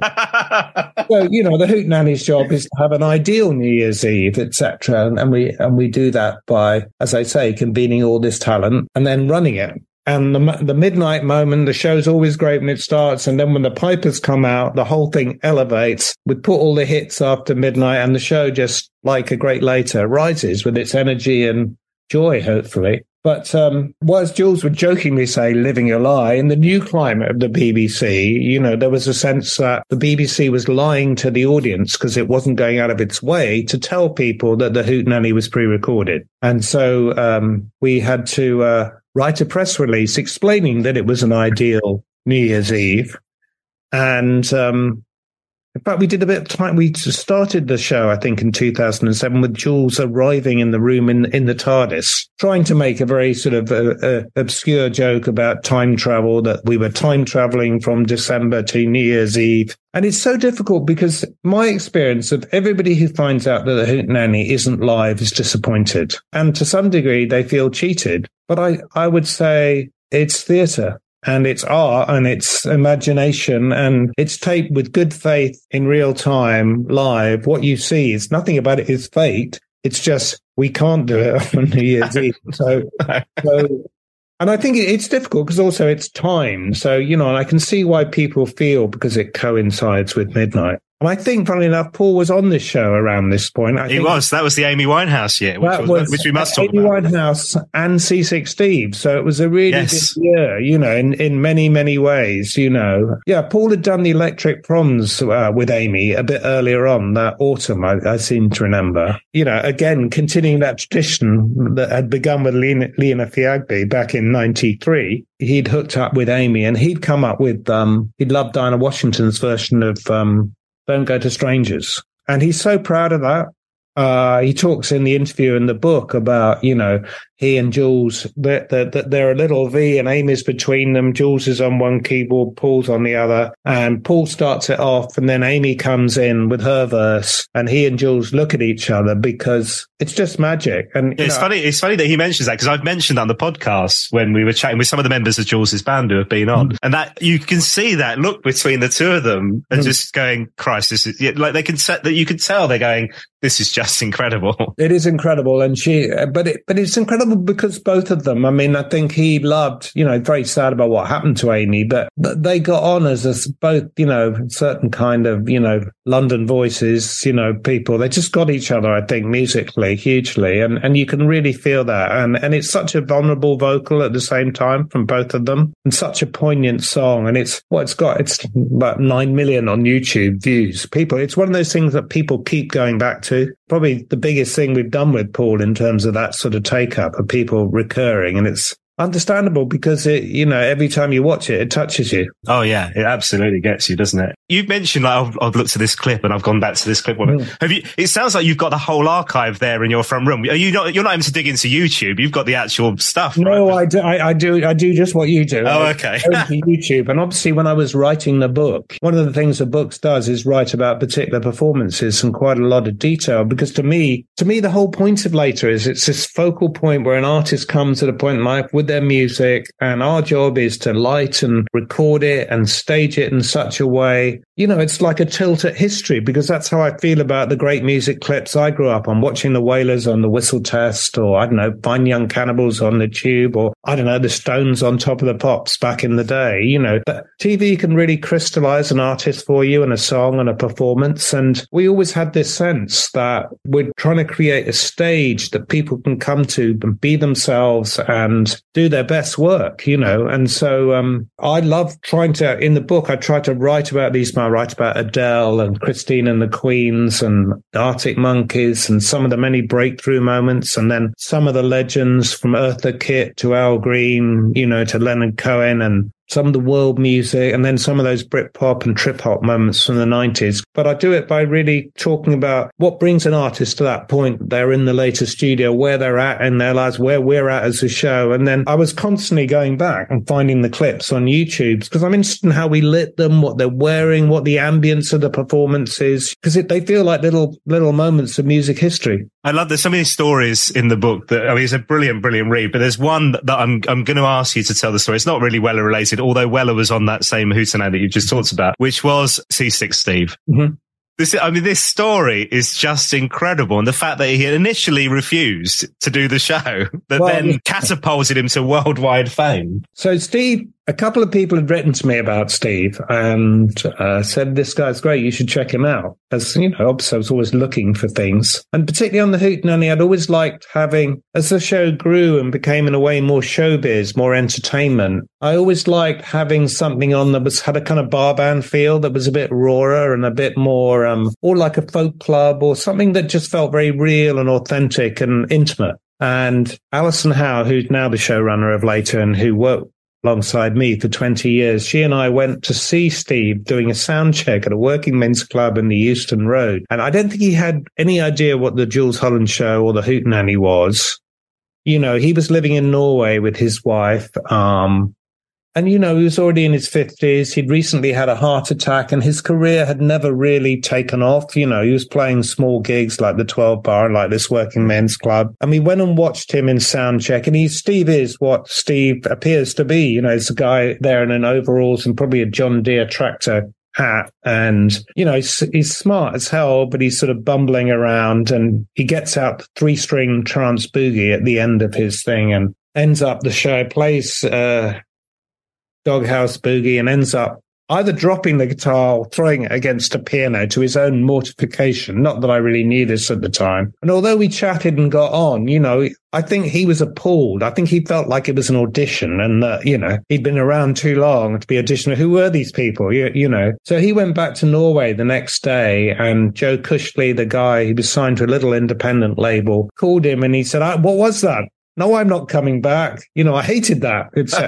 So, the Hootenanny's job is to have an ideal New Year's Eve, etc. And we do that by, as I say, convening all this talent and then running it. And the midnight moment, the show's always great when it starts. And then when the pipers come out, the whole thing elevates. We put all the hits after midnight, and the show, just like a great later, rises with its energy and joy, hopefully. But as Jules would jokingly say, living a lie, in the new climate of the BBC, there was a sense that the BBC was lying to the audience because it wasn't going out of its way to tell people that the Hootenanny was pre-recorded. And so we had to write a press release explaining that it was an ideal New Year's Eve. And in fact, we did a bit of time. We started the show, I think, in 2007 with Jules arriving in the room in the TARDIS, trying to make a very sort of obscure joke about time travel, that we were time traveling from December to New Year's Eve. And it's so difficult because my experience of everybody who finds out that the Hootenanny isn't live is disappointed. And to some degree, they feel cheated. But I would say it's theatre. And it's art and it's imagination, and it's taped with good faith in real time, live. What you see is nothing about it is faked. It's just we can't do it on New Year's Eve. So, and I think it's difficult because also it's time. So, and I can see why people feel, because it coincides with midnight. And I think, funnily enough, Paul was on this show around this point. He was. That was the Amy Winehouse year, which we must talk about. Amy Winehouse and C6 Steve. So it was a really good year, in many, many ways, Yeah, Paul had done the Electric Proms with Amy a bit earlier on that autumn, I seem to remember. Again, continuing that tradition that had begun with Lena Fiagbi back in 93. He'd hooked up with Amy, and he'd come up with, he'd loved Dinah Washington's version of Don't Go to Strangers. And he's so proud of that. He talks in the interview in the book about, he and Jules, that they're a little V and Amy's between them. Jules is on one keyboard, Paul's on the other. And Paul starts it off, and then Amy comes in with her verse, and he and Jules look at each other because it's just magic. And it's funny that he mentions that, because I've mentioned that on the podcast when we were chatting with some of the members of Jules's band who have been on, and that you can see that look between the two of them and just going, Christ, this is like they can set that you can tell they're going, this is just incredible. It is incredible. And but it's incredible because both of them, I think he loved, very sad about what happened to Amy, but they got on as both, certain kind of, London voices, people. They just got each other, I think, musically, hugely. And you can really feel that. And it's such a vulnerable vocal at the same time from both of them, and such a poignant song. And it's about 9 million on YouTube views. It's one of those things that people keep going back to. Probably the biggest thing we've done with Paul in terms of that sort of take up of people recurring. And it's understandable because every time you watch it, it touches you. Oh yeah, it absolutely gets you, doesn't it? You've mentioned, like, I've looked at this clip and I've gone back to this clip. Have you? It sounds like you've got the whole archive there in your front room. Are you not? You're not able to dig into YouTube. You've got the actual stuff. No, right? I do just what you do. Oh, okay. I go to YouTube, and obviously, when I was writing the book, one of the things the book does is write about particular performances in quite a lot of detail. Because to me, the whole point of Later is it's this focal point where an artist comes at a point in life with their music, and our job is to light and record it and stage it in such a way. You know, it's like a tilt at history, because that's how I feel about the great music clips I grew up on, watching the Wailers on the Whistle Test, or, I don't know, Fine Young Cannibals on the Tube, or, I don't know, the Stones on Top of the Pops back in the day, you know. But TV can really crystallize an artist for you and a song and a performance. And we always had this sense that we're trying to create a stage that people can come to and be themselves and do their best work, you know. And so I love trying to, in the book, I try to write about these. I write about Adele and Christine and the Queens and the Arctic Monkeys and some of the many breakthrough moments, and then some of the legends from Eartha Kitt to Al Green, you know, to Leonard Cohen, and some of the world music, and then some of those Britpop and trip-hop moments from the 90s. But I do it by really talking about what brings an artist to that point. They're in the later studio, where they're at in their lives, where we're at as a show. And then I was constantly going back and finding the clips on YouTube, because I'm interested in how we lit them, what they're wearing, what the ambience of the performance is, because they feel like little moments of music history. I love there's so many stories in the book that, I mean, it's a brilliant read, but there's one that I'm going to ask you to tell the story. It's not really Weller related, although Weller was on that same hootenanny that you just talked about, which was C6 Steve. Mm-hmm. This story is just incredible. And the fact that he initially refused to do the show, but then catapulted him to worldwide fame. So Steve, a couple of people had written to me about Steve and said, this guy's great, you should check him out. As you know, obviously I was always looking for things. And particularly on the hootenanny, I'd always liked having, as the show grew and became in a way more showbiz, more entertainment, I always liked having something on that had a kind of bar band feel, that was a bit rawer and a bit more, or like a folk club, or something that just felt very real and authentic and intimate. And Alison Howe, who's now the showrunner of Later and who worked alongside me for 20 years, she and I went to see Steve doing a sound check at a working men's club in the Euston Road. And I don't think he had any idea what the Jools Holland show or the hootenanny was. You know, he was living in Norway with his wife. And, you know, he was already in his 50s. He'd recently had a heart attack and his career had never really taken off. You know, he was playing small gigs like the 12 Bar and like this working men's club. And we went and watched him in soundcheck, and Steve is what Steve appears to be. You know, he's a guy there in an overalls and probably a John Deere tractor hat. And, you know, he's smart as hell, but he's sort of bumbling around, and he gets out the 3-string trance boogie at the end of his thing and ends up the show, plays, Doghouse Boogie, and ends up either dropping the guitar or throwing it against a piano to his own mortification. Not that I really knew this at the time. And although we chatted and got on, you know, I think he was appalled. I think he felt like it was an audition and that, you know, he'd been around too long to be auditioning. Who were these people? You know, so he went back to Norway the next day, and Joe Cushley, the guy, he was signed to a little independent label, called him and he said, what was that? No, I'm not coming back. You know, I hated that.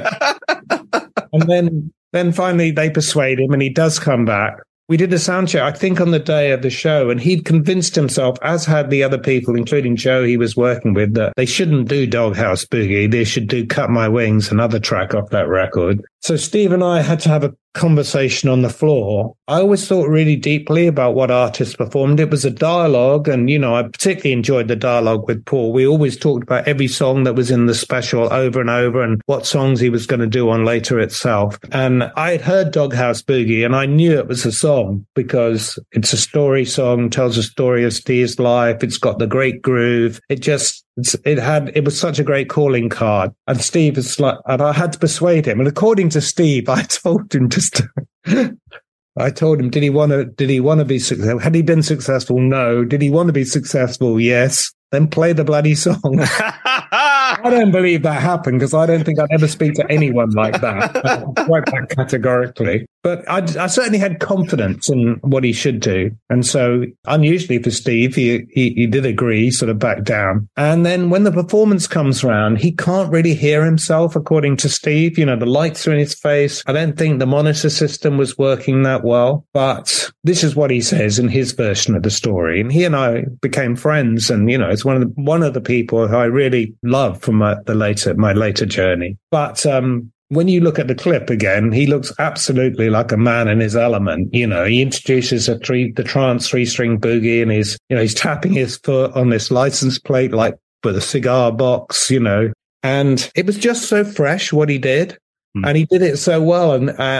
And then finally they persuade him and he does come back. We did a sound check, I think, on the day of the show, and he'd convinced himself, as had the other people, including Joe he was working with, that they shouldn't do Doghouse Boogie. They should do Cut My Wings, another track off that record. So Steve and I had to have a conversation on the floor. I always thought really deeply about what artists performed. It was a dialogue, and, you know, I particularly enjoyed the dialogue with Paul. We always talked about every song that was in the special over and over and what songs he was going to do on Later itself. And I had heard Doghouse Boogie, and I knew it was a song because it's a story song, tells a story of Steve's life. It's got the great groove. It was such a great calling card. And Steve is like, and I had to persuade him. And according to Steve, I told him did he want to be successful? Had he been successful? No. Did he want to be successful? Yes. Then play the bloody song. I don't believe that happened, because I don't think I'd ever speak to anyone like that. Quite that categorically. But I certainly had confidence in what he should do. And so, unusually for Steve, he did agree, sort of back down. And then when the performance comes around, he can't really hear himself, according to Steve. You know, the lights are in his face. I don't think the monitor system was working that well. But this is what he says in his version of the story. And he and I became friends. And, you know, it's one of the people who I really love from my later journey. But when you look at the clip again, he looks absolutely like a man in his element. You know, he introduces the trance 3-string boogie, and he's tapping his foot on this license plate like with a cigar box. You know, And it was just so fresh what he did. And he did it so well.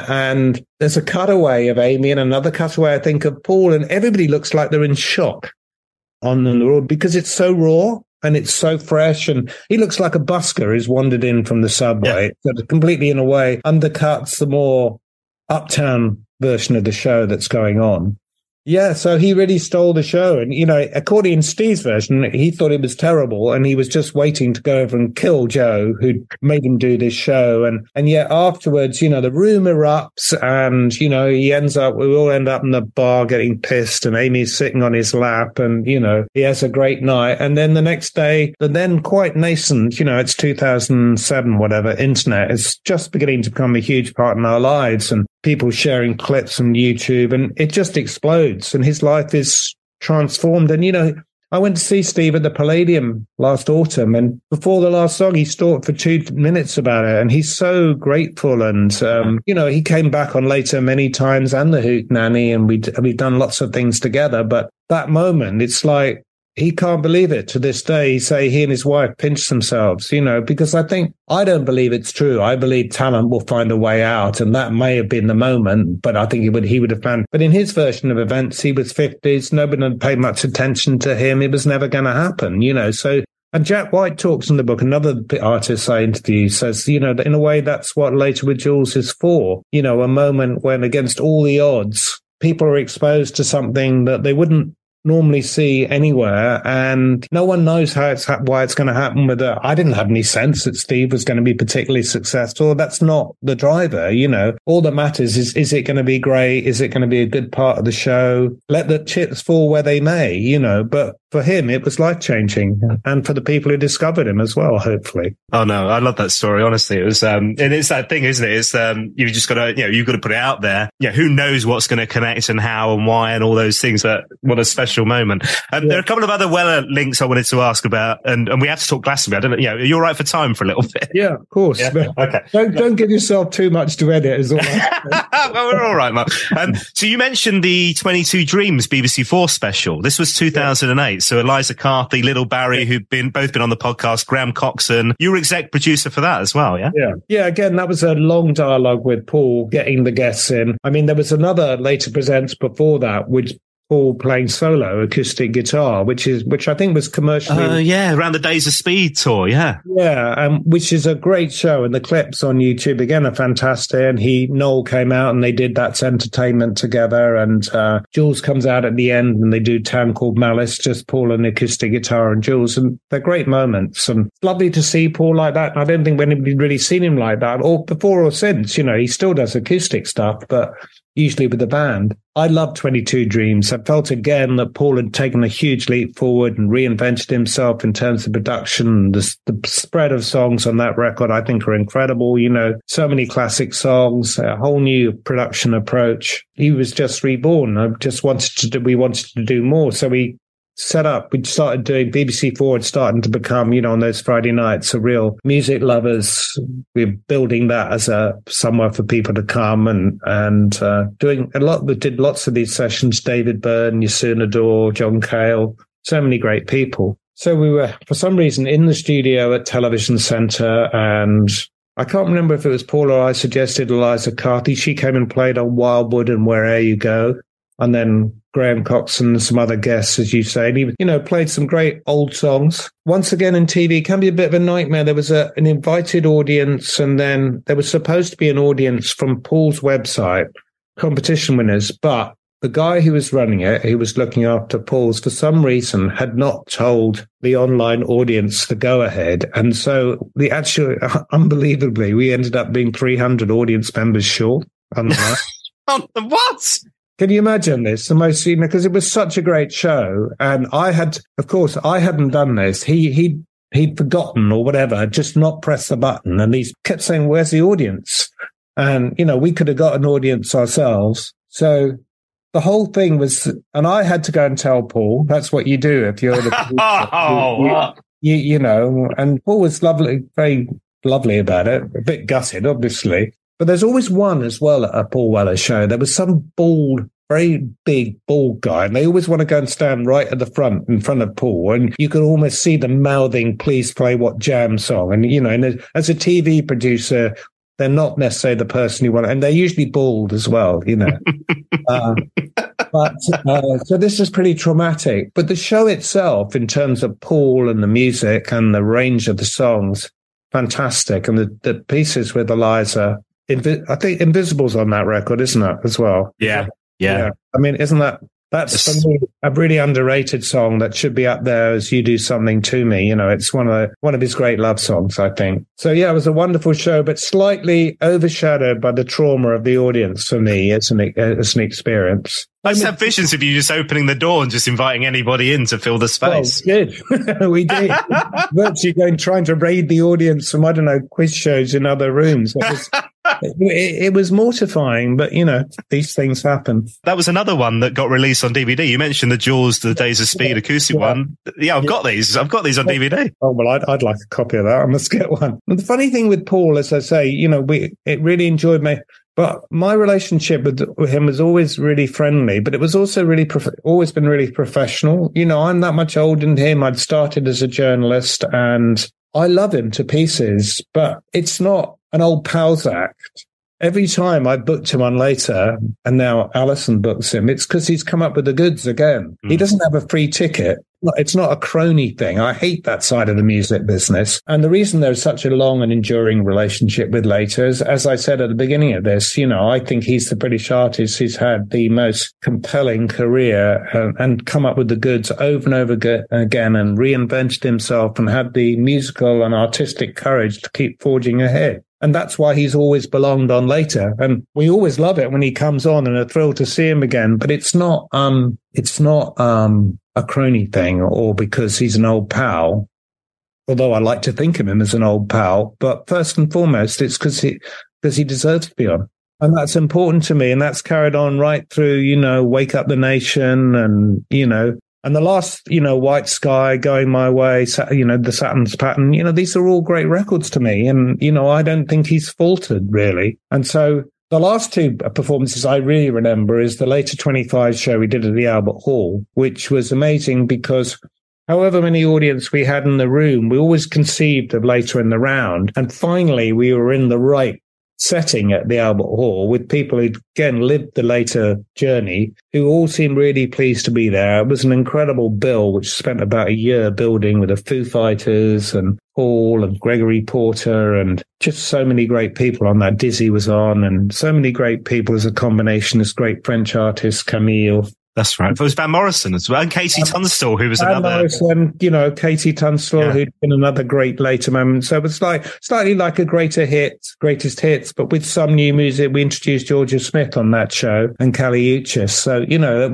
And there's a cutaway of Amy and another cutaway, I think, of Paul. And everybody looks like they're in shock on the road because it's so raw and it's so fresh. And he looks like a busker who's wandered in from the subway. Yeah. That completely, in a way, undercuts the more uptown version of the show that's going on. Yeah, so he really stole the show. And, you know, according to Steve's version, he thought it was terrible and he was just waiting to go over and kill Joe, who made him do this show. And yet afterwards, you know, the room erupts and, you know, we all end up in the bar getting pissed and Amy's sitting on his lap and, you know, he has a great night. And then the next day, the then quite nascent, you know, it's 2007, whatever, internet is just beginning to become a huge part in our lives and people sharing clips on YouTube and it just explodes. And his life is transformed. And, you know, I went to see Steve at the Palladium last autumn. And before the last song, he talked for 2 minutes about it. And he's so grateful. And, you know, he came back on later many times and the Hoot Nanny. And we've done lots of things together. But that moment, it's like, he can't believe it to this day. He and his wife pinched themselves, you know, because I don't believe it's true. I believe talent will find a way out. And that may have been the moment, but I think he would have found. But in his version of events, he was 50s. Nobody had paid much attention to him. It was never going to happen, you know. So, and Jack White talks in the book, another artist I interview says, you know, in a way, that's what Later with Jules is for. You know, a moment when against all the odds, people are exposed to something that they wouldn't normally see anywhere, and no one knows why it's going to happen with it. I didn't have any sense that Steve was going to be particularly successful. That's not the driver, you know. All that matters is it going to be great? Is it going to be a good part of the show? Let the chips fall where they may, you know. But for him, it was life-changing, and for the people who discovered him as well, hopefully. Oh, no, I love that story, honestly. It was, and it's that thing, isn't it? It's, you've just got to, you know, you've got to put it out there. Yeah, who knows what's going to connect and how and why and all those things, but what a special moment. There are a couple of other Weller links I wanted to ask about, and we have to talk Glastonbury. I don't know, you know, are you all right for time for a little bit? Yeah, of course. Yeah? Okay. Don't give yourself too much to edit as well. Well, we're all right, Mark. So you mentioned the 22 Dreams BBC 4 special. This was 2008. So Eliza Carthy, Little Barry, who've both been on the podcast, Graham Coxon. You were exec producer for that as well, yeah? Yeah, again, that was a long dialogue with Paul, getting the guests in. I mean, there was another Later Presents before that, which Paul playing solo acoustic guitar, which I think was commercially. Around the Days of Speed tour, yeah. Yeah, which is a great show, and the clips on YouTube again are fantastic. And Noel came out and they did That's Entertainment together, and Jules comes out at the end and they do Town Called Malice, just Paul and acoustic guitar and Jules, and they're great moments. And it's lovely to see Paul like that. I don't think anybody'd really seen him like that, or before or since. You know, he still does acoustic stuff, but usually with the band. I love 22 Dreams. I felt again that Paul had taken a huge leap forward and reinvented himself in terms of production. The spread of songs on that record, I think, are incredible. You know, so many classic songs, a whole new production approach. He was just reborn. We wanted to do more. So we started doing BBC 4 and starting to become, you know, on those Friday nights, a real music lovers. We're building that as somewhere for people to come and doing a lot. We did lots of these sessions, David Byrne, Yasun Ador, John Cale, so many great people. So we were, for some reason, in the studio at Television Centre, and I can't remember if it was Paul or I suggested Eliza Carthy. She came and played on Wildwood and Where'er You Go. And then Graham Coxon and some other guests, as you say. And he, you know, played some great old songs. Once again, in TV, it can be a bit of a nightmare. There was an invited audience, and then there was supposed to be an audience from Paul's website, competition winners. But the guy who was running it, who was looking after Paul's, for some reason, had not told the online audience the go-ahead. And so unbelievably, we ended up being 300 audience members short on the night. What? Can you imagine this? The most, you know, because it was such a great show. And I hadn't done this. He'd forgotten or whatever, just not pressed the button. And he kept saying, "Where's the audience?" And, you know, we could have got an audience ourselves. So the whole thing was, and I had to go and tell Paul. That's what you do if you're the you know, and Paul was lovely, very lovely about it, a bit gutted, obviously. But there's always one as well at a Paul Weller show. There was some bald, very big, bald guy, and they always want to go and stand right at the front, in front of Paul, and you can almost see them mouthing, "Please play what Jam song." And, and as a TV producer, they're not necessarily the person you want, and they're usually bald as well, So this is pretty traumatic. But the show itself, in terms of Paul and the music and the range of the songs, fantastic. And the pieces with Eliza, I think Invisible's on that record, isn't it, as well? Yeah. I mean, that's for me a really underrated song that should be up there as You Do Something to Me. It's one of his great love songs, I think. So yeah, it was a wonderful show, but slightly overshadowed by the trauma of the audience for me as an experience. I just have visions of you just opening the door and just inviting anybody in to fill the space. Well, good. We did. Virtually trying to raid the audience from, quiz shows in other rooms. It was mortifying, but, these things happen. That was another one that got released on DVD. You mentioned the Jaws, the Days of Speed acoustic one. Yeah, I've got these. I've got these on DVD. Oh, well, I'd like a copy of that. I must get one. And the funny thing with Paul, as I say, it really enjoyed me. But my relationship with him was always really friendly, but it was also really, always been really professional. I'm that much older than him. I'd started as a journalist and I love him to pieces, but it's not an old pals act. Every time I booked him on later, and now Alison books him, it's because he's come up with the goods again. He doesn't have a free ticket. It's not a crony thing. I hate that side of the music business. And the reason there's such a long and enduring relationship with Later is, as I said at the beginning of this, I think he's the British artist who's had the most compelling career and come up with the goods over and over again and reinvented himself and had the musical and artistic courage to keep forging ahead. And that's why he's always belonged on Later. And we always love it when he comes on and are thrilled to see him again. But it's not a crony thing or because he's an old pal, although I like to think of him as an old pal. But first and foremost, it's because he deserves to be on. And that's important to me. And that's carried on right through, Wake Up the Nation and, and the last, White Sky, Going My Way, the Saturn's Pattern, these are all great records to me. And, I don't think he's faltered really. And so the last two performances I really remember is the Later 25 show we did at the Albert Hall, which was amazing because however many audience we had in the room, we always conceived of Later in the round. And finally, we were in the right setting at the Albert Hall with people who again lived the Later journey, who all seemed really pleased to be there. It was an incredible bill, which spent about a year building with the Foo Fighters and Paul and Gregory Porter and just so many great people on that. Dizzy was on and so many great people as a combination, this great French artist, Camille. That's right. It was Van Morrison as well. And Casey Tunstall, who was Van another... Morrison, Katie Tunstall, who'd been another great Later moment. So it was slightly like a greatest hits, but with some new music. We introduced Georgia Smith on that show and Kali Uchis. So,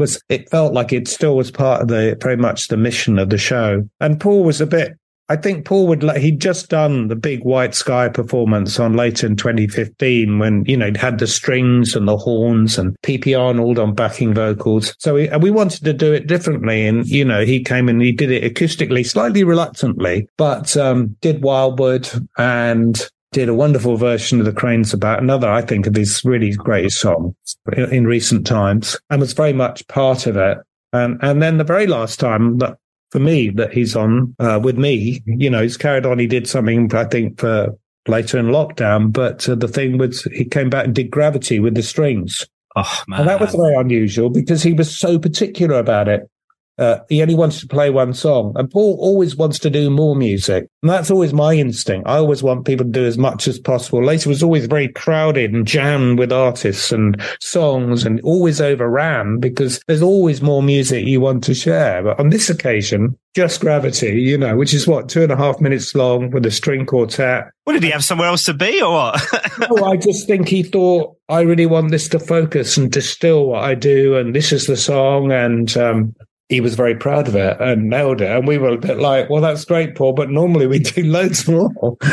it felt like it still was part of very much the mission of the show. And Paul was I think Paul he'd just done the big White Sky performance on Later in 2015 when, he'd had the strings and the horns and P.P. Arnold on backing vocals. So we wanted to do it differently. And, he came and he did it acoustically, slightly reluctantly, but did Wildwood and did a wonderful version of The Cranes About, another, I think, of his really greatest songs in recent times, and was very much part of it. And then the very last time that, for me, that he's on with me, he's carried on. He did something, I think, for Later in lockdown, but the thing was he came back and did Gravity with the strings. Oh, man. And that was very unusual because he was so particular about it. He only wants to play one song. And Paul always wants to do more music. And that's always my instinct. I always want people to do as much as possible. Later was always very crowded and jammed with artists and songs and always overran because there's always more music you want to share. But on this occasion, just Gravity, which is 2.5 minutes long with a string quartet. What, did he have somewhere else to be or what? No, I just think he thought, I really want this to focus and distill what I do. And this is the song. And, he was very proud of it and nailed it. And we were a bit like, well, that's great, Paul, but normally we do loads more.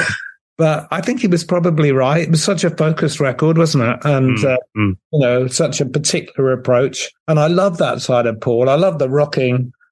But I think he was probably right. It was such a focused record, wasn't it? And, such a particular approach. And I love that side of Paul. I love the rocking.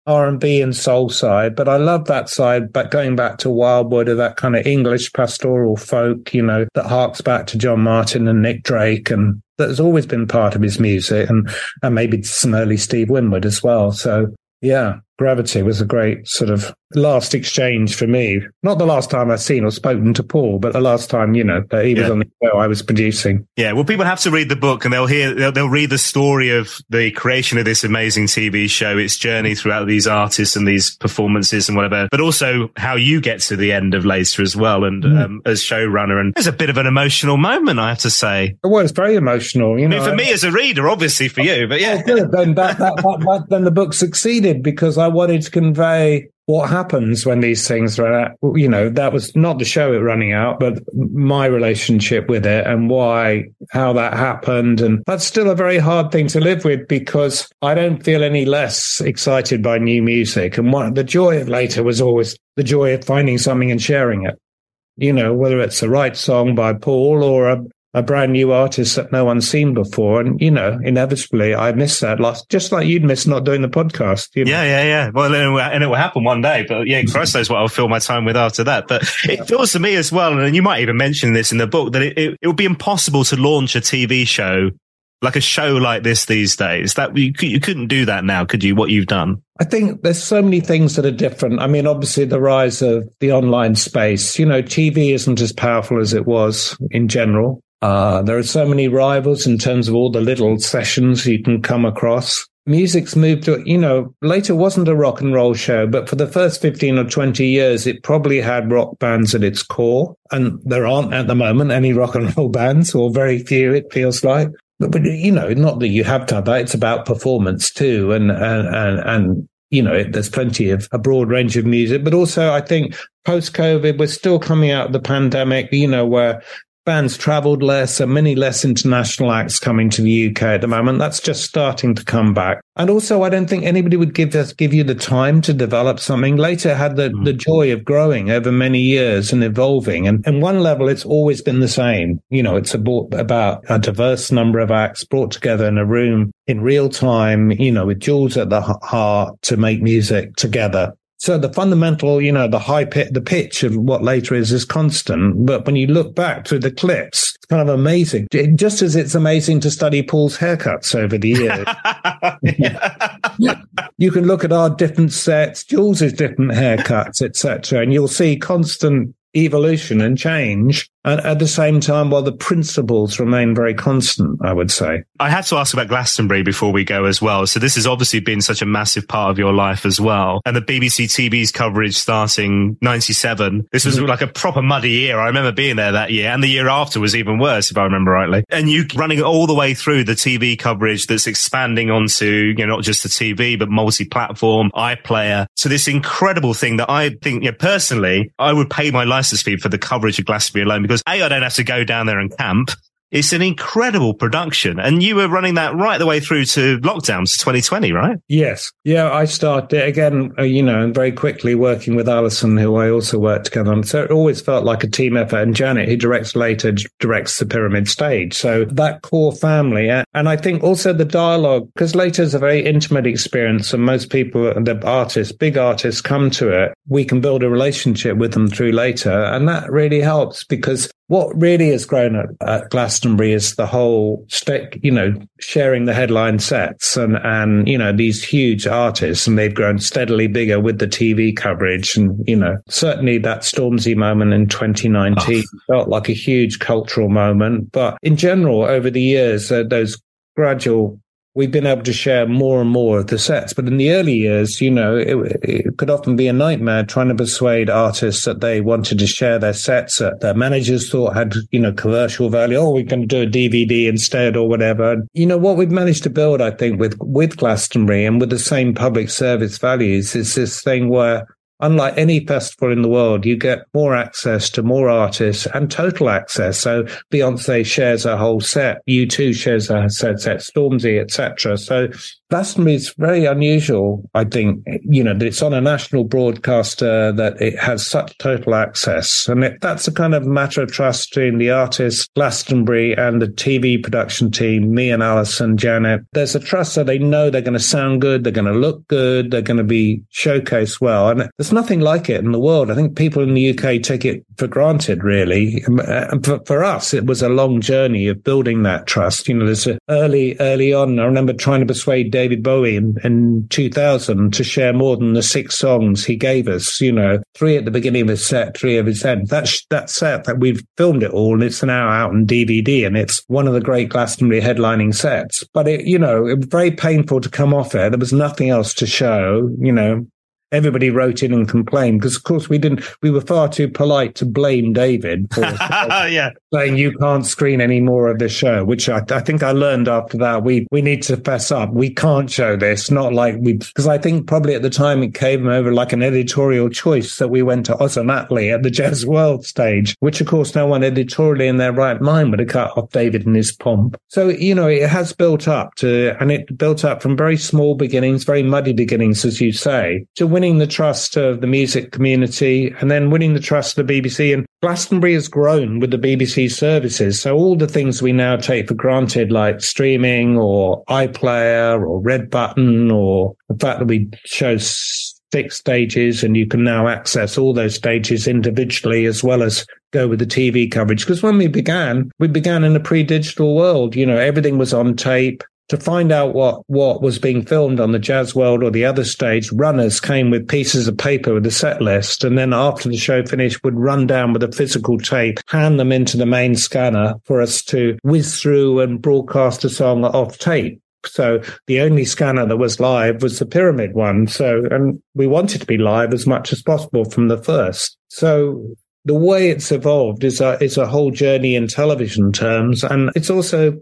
R&B and soul side, but I love that side, but going back to Wildwood, or that kind of English pastoral folk, that harks back to John Martin and Nick Drake, and that has always been part of his music, and maybe some early Steve Winwood as well. So yeah, Gravity was a great sort of last exchange for me. Not the last time I've seen or spoken to Paul, but the last time, that he was on the show I was producing. Yeah, well, people have to read the book, and they'll read the story of the creation of this amazing TV show, its journey throughout these artists and these performances and whatever, but also how you get to the end of Later as well, and as showrunner. And there's a bit of an emotional moment, I have to say. Well, it's very emotional. For me as a reader, obviously for you, but yeah. Good. Then then the book succeeded, because I wanted to convey what happens when these things run out. That was not the show it running out, but my relationship with it and how that happened. And that's still a very hard thing to live with, because I don't feel any less excited by new music. And the joy of Later was always the joy of finding something and sharing it. Whether it's the right song by Paul or a brand new artist that no one's seen before. And, inevitably I miss that just like you'd miss not doing the podcast. Yeah. Well, and it will happen one day, but yeah, Christ knows what I'll fill my time with after that. But it feels to me as well, and you might even mention this in the book, that it would be impossible to launch a TV show, like a show like this these days. That you couldn't do that now, could you, what you've done? I think there's so many things that are different. I mean, obviously the rise of the online space, TV isn't as powerful as it was in general. There are so many rivals in terms of all the little sessions you can come across. Music's moved to, Later wasn't a rock and roll show, but for the first 15 or 20 years, it probably had rock bands at its core. And there aren't at the moment any rock and roll bands, or very few, it feels like. But not that you have to have that. It's about performance too. And there's plenty of a broad range of music. But also, I think post-COVID, we're still coming out of the pandemic, where bands travelled less, and many less international acts coming to the UK at the moment. That's just starting to come back. And also, I don't think anybody would give you the time to develop something. Later had the joy of growing over many years and evolving. And on one level, it's always been the same. It's about a diverse number of acts brought together in a room in real time, with Jules at the heart to make music together. So the fundamental, the pitch of what Later is constant. But when you look back through the clips, it's kind of amazing. Just as it's amazing to study Paul's haircuts over the years. You can look at our different sets, Jules's different haircuts, etc., and you'll see constant evolution and change. And at the same time, while the principles remain very constant, I would say. I had to ask about Glastonbury before we go as well. So this has obviously been such a massive part of your life as well. And the BBC TV's coverage starting 97. This was like a proper muddy year. I remember being there that year, and the year after was even worse, if I remember rightly. And you running all the way through the TV coverage that's expanding onto, not just the TV, but multi-platform, iPlayer. So this incredible thing that I think, personally, I would pay my license fee for the coverage of Glastonbury alone, because I don't have to go down there and camp. It's an incredible production. And you were running that right the way through to lockdowns 2020, right? Yes. Yeah, I started again, and very quickly working with Alison, who I also worked together on. So it always felt like a team effort. And Janet, who directs Later, directs the Pyramid Stage. So that core family. And I think also the dialogue, because Later is a very intimate experience, and most people, the artists, big artists, come to it. We can build a relationship with them through Later. And that really helps, because what really has grown at Glastonbury is the whole sharing the headline sets and these huge artists, and they've grown steadily bigger with the TV coverage. And, certainly that Stormzy moment in 2019 felt like a huge cultural moment. But in general, over the years, we've been able to share more and more of the sets. But in the early years, it could often be a nightmare trying to persuade artists that they wanted to share their sets that their managers thought had, commercial value. Oh, we're going to do a DVD instead or whatever. What we've managed to build, I think, with Glastonbury and with the same public service values is this thing where, unlike any festival in the world, you get more access to more artists and total access. So Beyonce shares her whole set, U2 shares her set, Stormzy, etc. So Glastonbury is very unusual, I think, that it's on a national broadcaster, that it has such total access. And that's a kind of matter of trust between the artist, Glastonbury, and the TV production team, me and Alison, Janet. There's a trust that they know they're going to sound good, they're going to look good, they're going to be showcased well. And there's nothing like it in the world. I think people in the UK take it for granted, really. And for us, it was a long journey of building that trust. There's early on, I remember trying to persuade David Bowie in 2000 to share more than the 6 songs he gave us, 3 at the beginning of his set, 3 of his end. That set that we've filmed it all, and it's now out on DVD, and it's one of the great Glastonbury headlining sets. But it was very painful to come off it. There was nothing else to show, Everybody wrote in and complained because, of course, we were far too polite to blame David for saying you can't screen any more of this show, which I think I learned after that. We need to fess up. We can't show this, because I think probably at the time it came over like an editorial choice that we went to Ozomatli at the Jazz World stage, which, of course, no one editorially in their right mind would have cut off David and his pomp. So, it has built up and it built up from very small beginnings, very muddy beginnings, as you say, to winning the trust of the music community and then winning the trust of the BBC. And Glastonbury has grown with the BBC services. So all the things we now take for granted, like streaming or iPlayer or Red Button, or the fact that we show 6 stages and you can now access all those stages individually as well as go with the TV coverage. Because when we began in a pre-digital world. Everything was on tape. To find out what was being filmed on the Jazz World or the other stage, runners came with pieces of paper with a set list, and then after the show finished would run down with a physical tape, hand them into the main scanner for us to whiz through and broadcast a song off tape. So the only scanner that was live was the Pyramid one. And we wanted to be live as much as possible from the first. So the way it's evolved is a whole journey in television terms, and it's also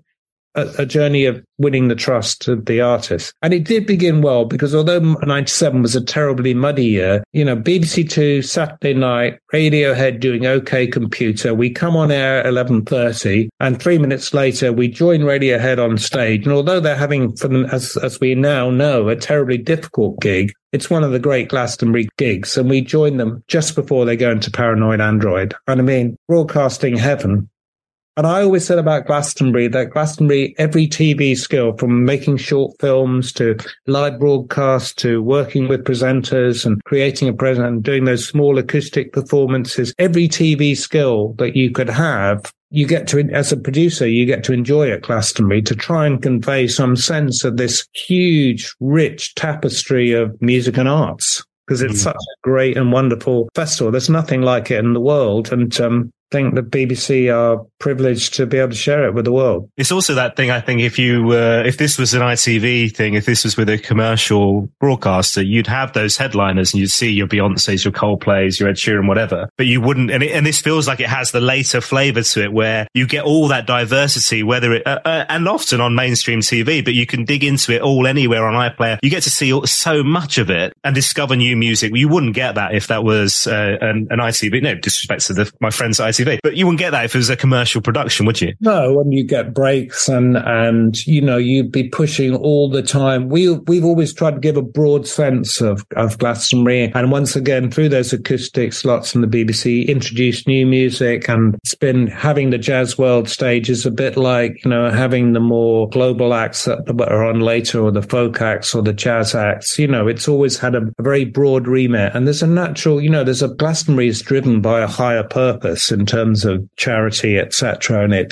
a journey of winning the trust of the artist. And it did begin well, because although 97 was a terribly muddy year, BBC Two, Saturday night, Radiohead doing OK Computer, we come on air at 11:30, and 3 minutes later we join Radiohead on stage. And although they're having, as we now know, a terribly difficult gig, it's one of the great Glastonbury gigs, and we join them just before they go into Paranoid Android. And broadcasting heaven. And I always said about Glastonbury that Glastonbury, every TV skill, from making short films to live broadcasts to working with presenters and creating a present and doing those small acoustic performances, every TV skill that you could have, you get to, as a producer, you get to enjoy at Glastonbury, to try and convey some sense of this huge, rich tapestry of music and arts, because it's such a great and wonderful festival. There's nothing like it in the world. And think the BBC are privileged to be able to share it with the world. It's also that thing, I think, if this was an ITV thing, if this was with a commercial broadcaster, you'd have those headliners and you'd see your Beyoncé's, your Coldplay's, your Ed Sheeran, whatever. But you wouldn't, and this feels like it has the later flavour to it, where you get all that diversity, whether it, and often on mainstream TV, but you can dig into it all anywhere on iPlayer. You get to see so much of it and discover new music. You wouldn't get that if that was an ITV, no disrespect to my friends at ITV. But you wouldn't get that if it was a commercial production, would you? No, and you get breaks and you'd be pushing all the time. We've always tried to give a broad sense of Glastonbury, and once again through those acoustic slots in the BBC, introduce new music. And it's been having the Jazz World stage is a bit like having the more global acts that are on later, or the folk acts or the jazz acts. It's always had a very broad remit, and there's a natural, Glastonbury is driven by a higher purpose in terms of charity, etc., and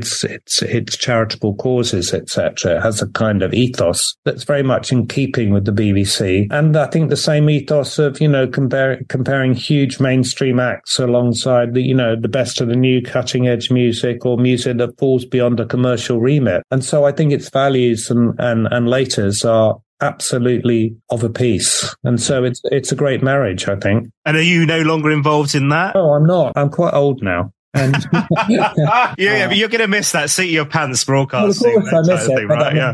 it's charitable causes, etc. It has a kind of ethos that's very much in keeping with the BBC, and I think the same ethos of comparing huge mainstream acts alongside the best of the new cutting edge music, or music that falls beyond a commercial remit. And so I think its values and laters are absolutely of a piece. And so it's a great marriage, I think. And are you no longer involved in that? Oh, I'm not. I'm quite old now. And yeah, but you're going to miss that seat of your pants broadcasting. Well, of course I miss it, right?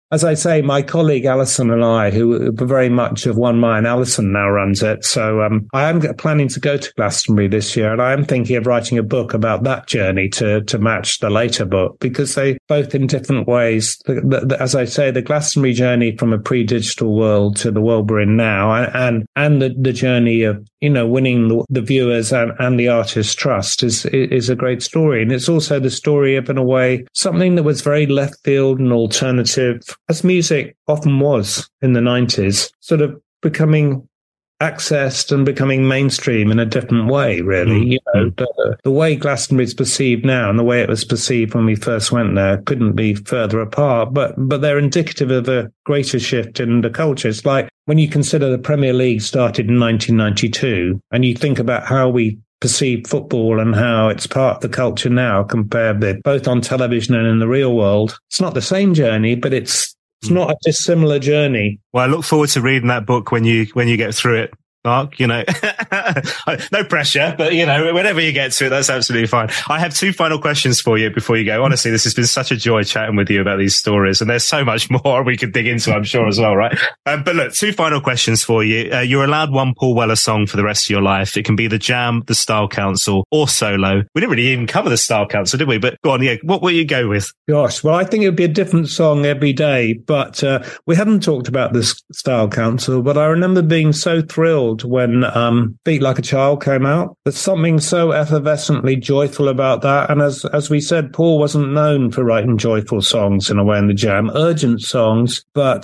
as I say, my colleague Alison and I, who are very much of one mind, Alison now runs it. So I am planning to go to Glastonbury this year, and I am thinking of writing a book about that journey to match the later book, because they both in different ways. As I say, the Glastonbury journey from a pre-digital world to the world we're in now, and the journey of, winning the viewers and the artist's trust is a great story. And it's also the story of, in a way, something that was very left field and alternative, as music often was in the 90s, sort of becoming accessed and becoming mainstream in a different way, really. The way Glastonbury is perceived now and the way it was perceived when we first went there couldn't be further apart, but they're indicative of a greater shift in the culture. It's like when you consider the Premier League started in 1992 and you think about how we perceive football and how it's part of the culture now compared with both on television and in the real world. It's not the same journey, but it's not a dissimilar journey. Well, I look forward to reading that book when you get through it, Mark. No pressure, but whenever you get to it, that's absolutely fine. I have two final questions for you before you go. Honestly, this has been such a joy chatting with you about these stories, and there's so much more we could dig into, I'm sure, as well, right? But look, two final questions for you. You're allowed one Paul Weller song for the rest of your life. It can be the Jam, the Style Council, or solo. We didn't really even cover the Style Council, did we? But go on, what will you go with? Gosh, well, I think it would be a different song every day, but we haven't talked about the Style Council, but I remember being so thrilled when Beat Like a Child came out. There's something so effervescently joyful about that. And as we said, Paul wasn't known for writing joyful songs in a way in the Jam, urgent songs, but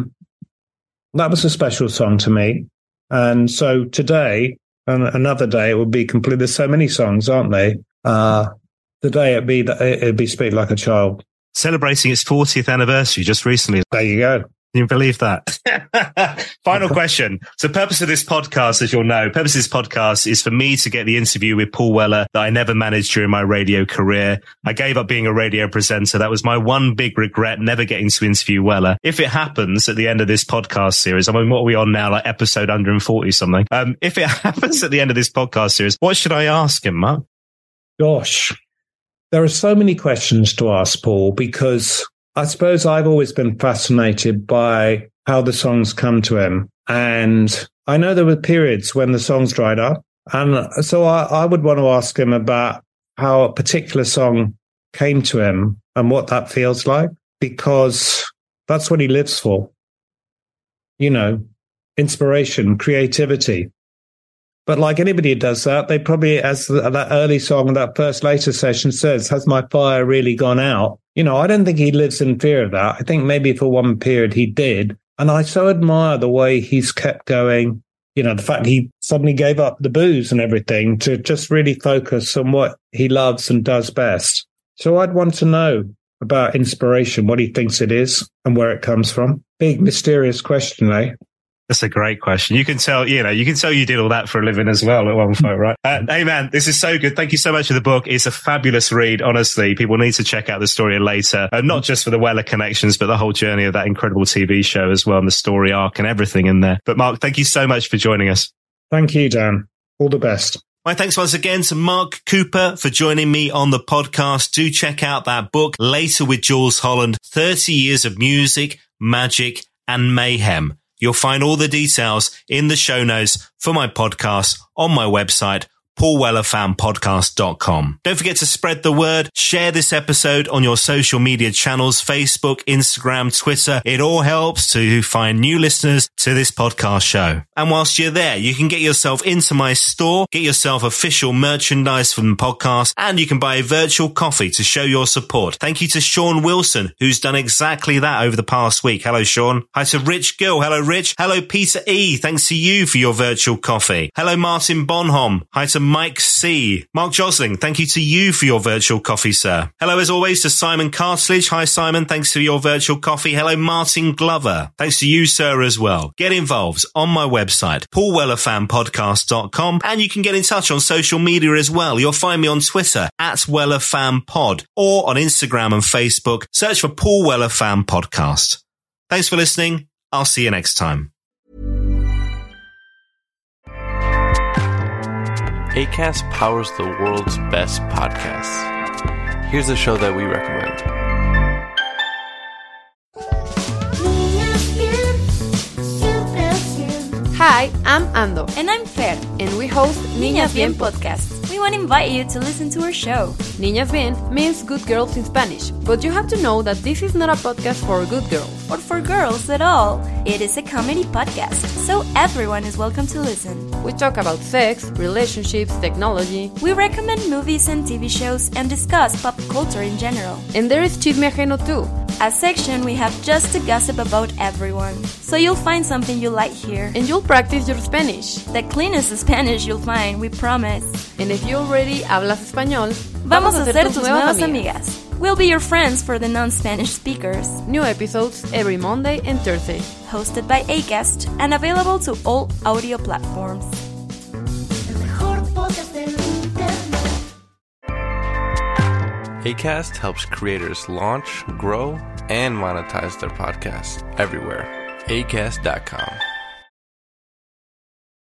that was a special song to me. And so today, another day, it would be complete. There's so many songs, aren't they? Today it'd be Speak Like a Child. Celebrating its 40th anniversary just recently. There you go. Can you believe that? Final question. So the purpose of this podcast, as you'll know, is for me to get the interview with Paul Weller that I never managed during my radio career. I gave up being a radio presenter. That was my one big regret, never getting to interview Weller. If it happens at the end of this podcast series, I mean, what are we on now? Like episode 140 something. If it happens at the end of this podcast series, what should I ask him, Mark? Gosh, there are so many questions to ask Paul, because I suppose I've always been fascinated by how the songs come to him. And I know there were periods when the songs dried up. And so I would want to ask him about how a particular song came to him and what that feels like, because that's what he lives for. Inspiration, creativity. But like anybody who does that, they probably, as that early song, that first later session says, has my fire really gone out? I don't think he lives in fear of that. I think maybe for one period he did. And I so admire the way he's kept going. The fact he suddenly gave up the booze and everything to just really focus on what he loves and does best. So I'd want to know about inspiration, what he thinks it is and where it comes from. Big, mysterious question, eh? That's a great question. You can tell you did all that for a living as well at one point, right? Hey man, this is so good. Thank you so much for the book. It's a fabulous read. Honestly, people need to check out the story later. Not just for the Weller connections, but the whole journey of that incredible TV show as well, and the story arc and everything in there. But Mark, thank you so much for joining us. Thank you, Dan. All the best. My thanks once again to Mark Cooper for joining me on the podcast. Do check out that book, Later with Jools Holland, 30 Years of Music, Magic and Mayhem. You'll find all the details in the show notes for my podcast on my website, paulwellerfanpodcast.com. Don't forget to spread the word. Share this episode on your social media channels, Facebook, Instagram, Twitter. It all helps to find new listeners to this podcast show. And whilst you're there, you can get yourself into my store, get yourself official merchandise from the podcast, and you can buy a virtual coffee to show your support. Thank you to Sean Wilson, who's done exactly that over the past week. Hello, Sean. Hi to Rich Gill. Hello, Rich. Hello, Peter E. Thanks to you for your virtual coffee. Hello, Martin Bonham. Hi to Mike C. Mark Josling, thank you to you for your virtual coffee, sir. Hello, as always, to Simon Cartledge. Hi, Simon. Thanks for your virtual coffee. Hello, Martin Glover. Thanks to you, sir, as well. Get involved on my website, paulwellerfanpodcast.com, and you can get in touch on social media as well. You'll find me on Twitter, @WellerFanPod, or on Instagram and Facebook. Search for Paul Weller Fan Podcast. Thanks for listening. I'll see you next time. Acast powers the world's best podcasts. Here's a show that we recommend. Hi, I'm Ando. And I'm Fer. And we host Niñas Bien Podcast. We want to invite you to listen to our show. Niñas Bien means good girls in Spanish, but you have to know that this is not a podcast for good girls. Or for girls at all. It is a comedy podcast, so everyone is welcome to listen. We talk about sex, relationships, technology. We recommend movies and TV shows and discuss pop culture in general. And there is Chisme Ajeno too. A section we have just to gossip about everyone. So you'll find something you like here. And you'll practice your Spanish. The cleanest Spanish you'll find, we promise. And if you already hablas español, vamos a ser tus nuevas amigas. We'll be your friends for the non-Spanish speakers. New episodes every Monday and Thursday. Hosted by Acast and available to all audio platforms. Acast helps creators launch, grow, and monetize their podcasts everywhere. Acast.com.